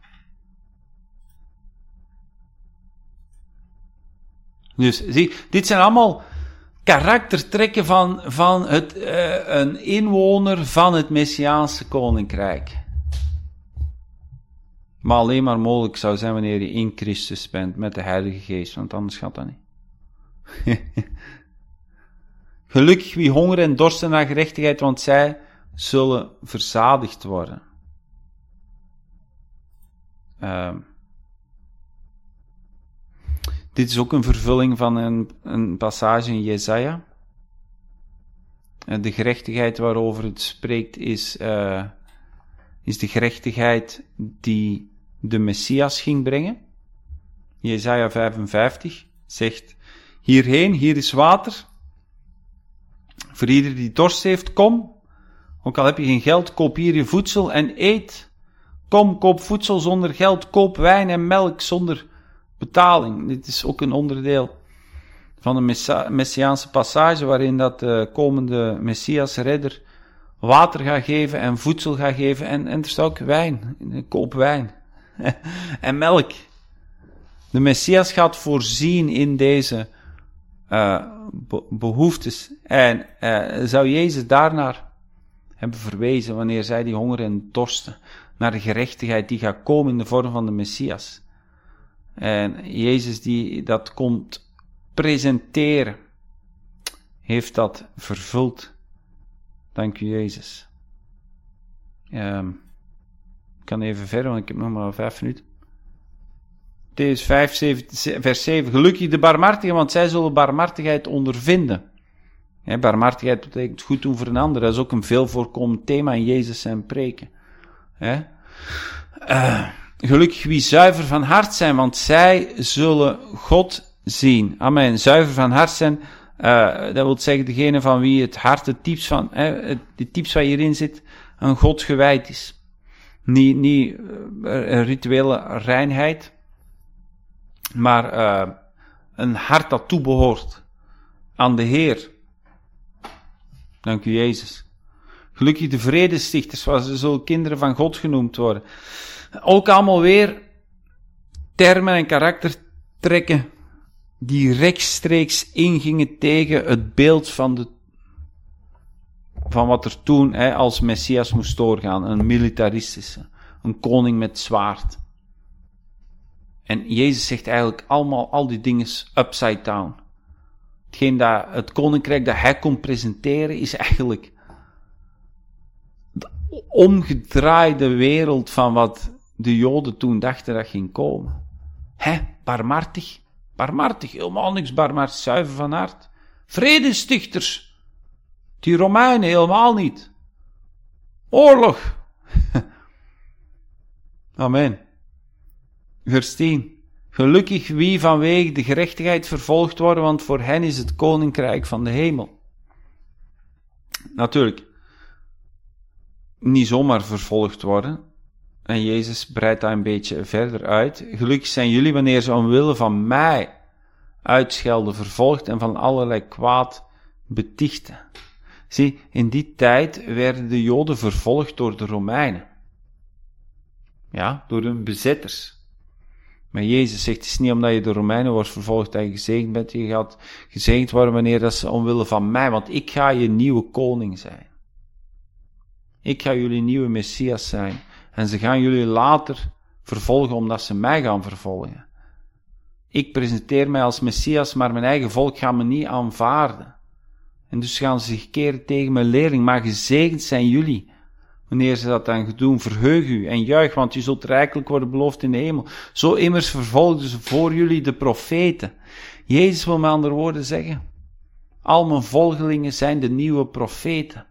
Dus zie, dit zijn allemaal karaktertrekken van een inwoner van het Messiaanse koninkrijk. Maar alleen maar mogelijk zou zijn wanneer je in Christus bent met de Heilige Geest, want anders gaat dat niet. Gelukkig wie honger en dorsten naar gerechtigheid, want zij zullen verzadigd worden. Dit is ook een vervulling van een passage in Jesaja. De gerechtigheid waarover het spreekt is de gerechtigheid die de Messias ging brengen. Jesaja 55 zegt, hierheen, hier is water. Voor ieder die dorst heeft, kom. Ook al heb je geen geld, koop hier je voedsel en eet. Kom, koop voedsel zonder geld, koop wijn en melk zonder betaling. Dit is ook een onderdeel van een messiaanse passage waarin dat de komende Messias redder water gaat geven en voedsel gaat geven en er staat ook wijn. Koop wijn en melk. De Messias gaat voorzien in deze behoeftes en zou Jezus daarnaar hebben verwezen wanneer zij die honger en dorsten naar de gerechtigheid die gaat komen in de vorm van de Messias. En Jezus die dat komt presenteren, heeft dat vervuld. Dank u, Jezus. Ik kan even verder, want ik heb nog maar 5 minuten. Mattheüs 5, vers 7. Gelukkig de barmhartigen, want zij zullen barmhartigheid ondervinden. Barmhartigheid betekent goed doen voor een ander. Dat is ook een veel voorkomend thema in Jezus zijn preken. Gelukkig wie zuiver van hart zijn, want zij zullen God zien. Amen. Zuiver van hart zijn, dat wil zeggen degene van wie het hart het diepst van, de diepst wat hierin zit, aan God gewijd is. Niet rituele reinheid, maar een hart dat toebehoort aan de Heer. Dank u, Jezus. Gelukkig de vredestichters, zoals ze zullen kinderen van God genoemd worden. Ook allemaal weer termen en karaktertrekken die rechtstreeks ingingen tegen het beeld van wat er toen als Messias moest doorgaan. Een militaristische, een koning met zwaard. En Jezus zegt eigenlijk allemaal al die dingen upside down. Het koninkrijk dat hij kon presenteren is eigenlijk de omgedraaide wereld van wat de Joden toen dachten dat ging komen. Barmhartig? Barmhartig, helemaal niks barmhartig, zuiver van hart. Vredestichters, die Romeinen helemaal niet. Oorlog. Amen. Vers 10. Gelukkig wie vanwege de gerechtigheid vervolgd worden, want voor hen is het koninkrijk van de hemel. Natuurlijk, niet zomaar vervolgd worden. En Jezus breidt daar een beetje verder uit. Gelukkig zijn jullie wanneer ze omwille van mij uitschelden, vervolgd en van allerlei kwaad betichten. Zie, in die tijd werden de Joden vervolgd door de Romeinen. Ja, door hun bezetters. Maar Jezus zegt, het is niet omdat je door Romeinen wordt vervolgd dat je gezegend bent. Je gaat gezegend worden wanneer dat ze omwille van mij, want ik ga je nieuwe koning zijn. Ik ga jullie nieuwe Messias zijn. En ze gaan jullie later vervolgen omdat ze mij gaan vervolgen. Ik presenteer mij als Messias, maar mijn eigen volk gaat me niet aanvaarden. En dus gaan ze zich keren tegen mijn leerling, maar gezegend zijn jullie. Wanneer ze dat dan doen, verheug u en juich, want je zult rijkelijk worden beloofd in de hemel. Zo immers vervolgden ze voor jullie de profeten. Jezus wil met andere woorden zeggen, al mijn volgelingen zijn de nieuwe profeten.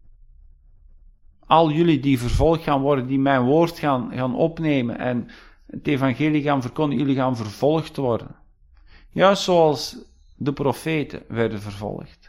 Al jullie die vervolgd gaan worden, die mijn woord gaan opnemen en het evangelie gaan verkondigen, jullie gaan vervolgd worden. Juist zoals de profeten werden vervolgd.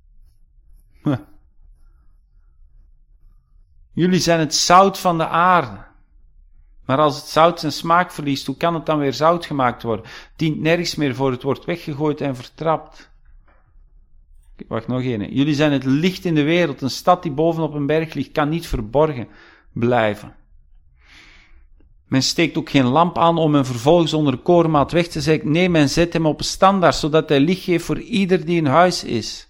Jullie zijn het zout van de aarde. Maar als het zout zijn smaak verliest, hoe kan het dan weer zout gemaakt worden? Het dient nergens meer voor, het wordt weggegooid en vertrapt. Wacht, nog één. Jullie zijn het licht in de wereld. Een stad die bovenop een berg ligt, kan niet verborgen blijven. Men steekt ook geen lamp aan om hem vervolgens onder de korenmaat weg te zetten. Nee, men zet hem op een standaard, zodat hij licht geeft voor ieder die in huis is.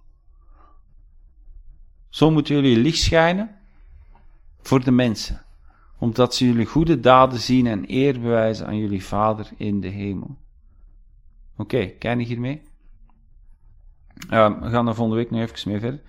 Zo moeten jullie licht schijnen voor de mensen, omdat ze jullie goede daden zien en eer bewijzen aan jullie Vader in de hemel. Oké, ken je hiermee? We gaan er volgende week nog even mee verder.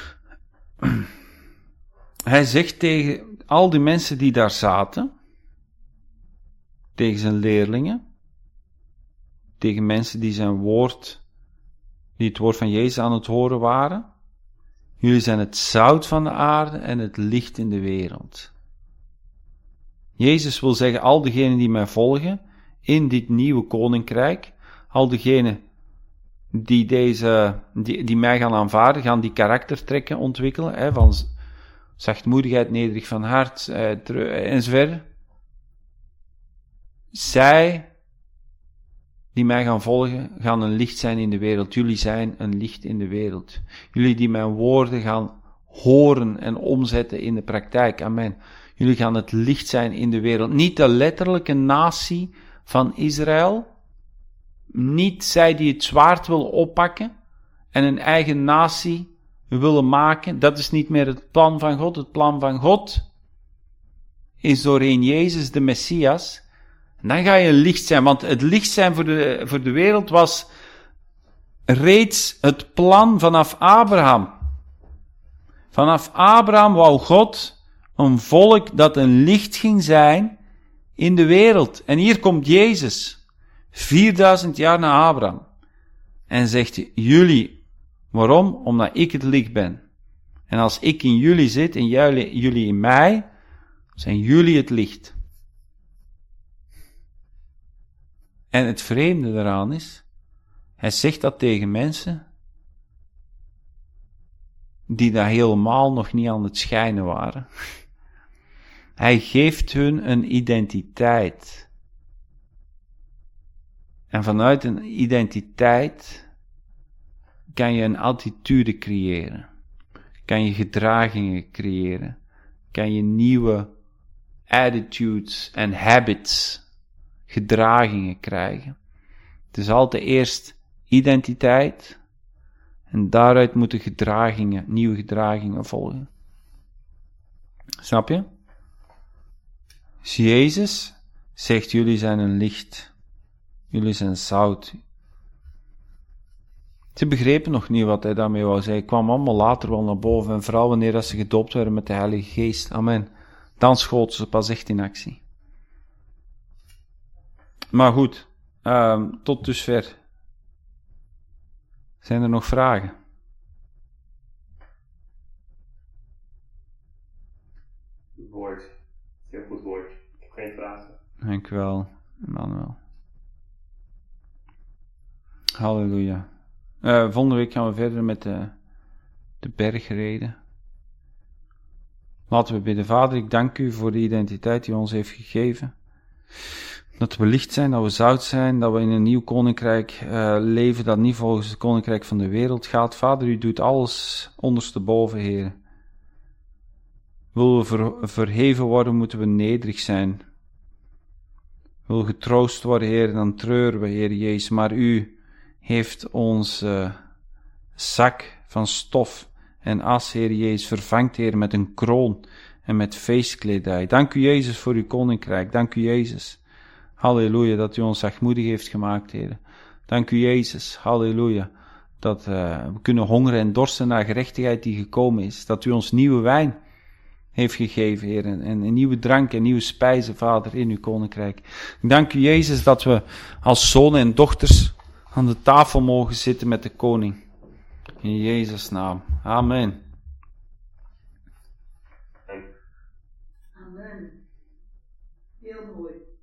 Hij zegt tegen al die mensen die daar zaten, tegen zijn leerlingen, tegen mensen die het woord van Jezus aan het horen waren, jullie zijn het zout van de aarde en het licht in de wereld. Jezus wil zeggen, al diegenen die mij volgen in dit nieuwe koninkrijk, al diegenen die mij gaan aanvaarden, gaan die karaktertrekken ontwikkelen, van zachtmoedigheid, nederig van hart, enzovoort. Zij die mij gaan volgen, gaan een licht zijn in de wereld. Jullie zijn een licht in de wereld. Jullie die mijn woorden gaan horen en omzetten in de praktijk. Amen. Jullie gaan het licht zijn in de wereld. Niet de letterlijke natie van Israël. Niet zij die het zwaard willen oppakken en een eigen natie willen maken. Dat is niet meer het plan van God. Het plan van God is doorheen Jezus de Messias. En dan ga je een licht zijn, want het licht zijn voor de wereld was reeds het plan vanaf Abraham. Vanaf Abraham wou God een volk dat een licht ging zijn in de wereld. En hier komt Jezus, 4000 jaar na Abraham, en zegt jullie, waarom? Omdat ik het licht ben. En als ik in jullie zit en jullie in mij, zijn jullie het licht. En het vreemde daaraan is, hij zegt dat tegen mensen die daar helemaal nog niet aan het schijnen waren. Hij geeft hun een identiteit. En vanuit een identiteit kan je een attitude creëren. Kan je gedragingen creëren. Kan je nieuwe attitudes en habits, gedragingen krijgen. Het is altijd eerst identiteit en daaruit moeten nieuwe gedragingen volgen. Snap je? Dus Jezus zegt, jullie zijn een licht. Jullie zijn zout. Ze begrepen nog niet wat hij daarmee wou zeggen. Het kwam allemaal later wel naar boven. En vooral wanneer ze gedoopt werden met de Heilige Geest. Amen. Dan schoten ze pas echt in actie. Maar goed, tot dusver. Zijn er nog vragen? Woord. Heel goed woord. Ik heb geen vragen. Dank u wel, Emmanuel. Halleluja. Volgende week gaan we verder met de bergreden. Laten we bidden. Vader, ik dank u voor de identiteit die u ons heeft gegeven. Dat we licht zijn, dat we zout zijn, dat we in een nieuw koninkrijk leven dat niet volgens het koninkrijk van de wereld gaat. Vader, u doet alles ondersteboven, Heer. Willen we verheven worden, moeten we nederig zijn. Wil getroost worden, Heer, dan treuren we, Heer Jezus. Maar u heeft ons zak van stof en as, Heer Jezus, vervangt, Heer, met een kroon en met feestkledij. Dank u, Jezus, voor uw koninkrijk. Dank u, Jezus. Halleluja, dat u ons zachtmoedig heeft gemaakt, Heer. Dank u, Jezus. Halleluja. Dat we kunnen hongeren en dorsten naar gerechtigheid die gekomen is. Dat u ons nieuwe wijn heeft gegeven, Heer. En een nieuwe drank en nieuwe spijzen, Vader, in uw koninkrijk. Ik dank u, Jezus, dat we als zonen en dochters aan de tafel mogen zitten met de koning. In Jezus' naam. Amen. Amen. Heel mooi.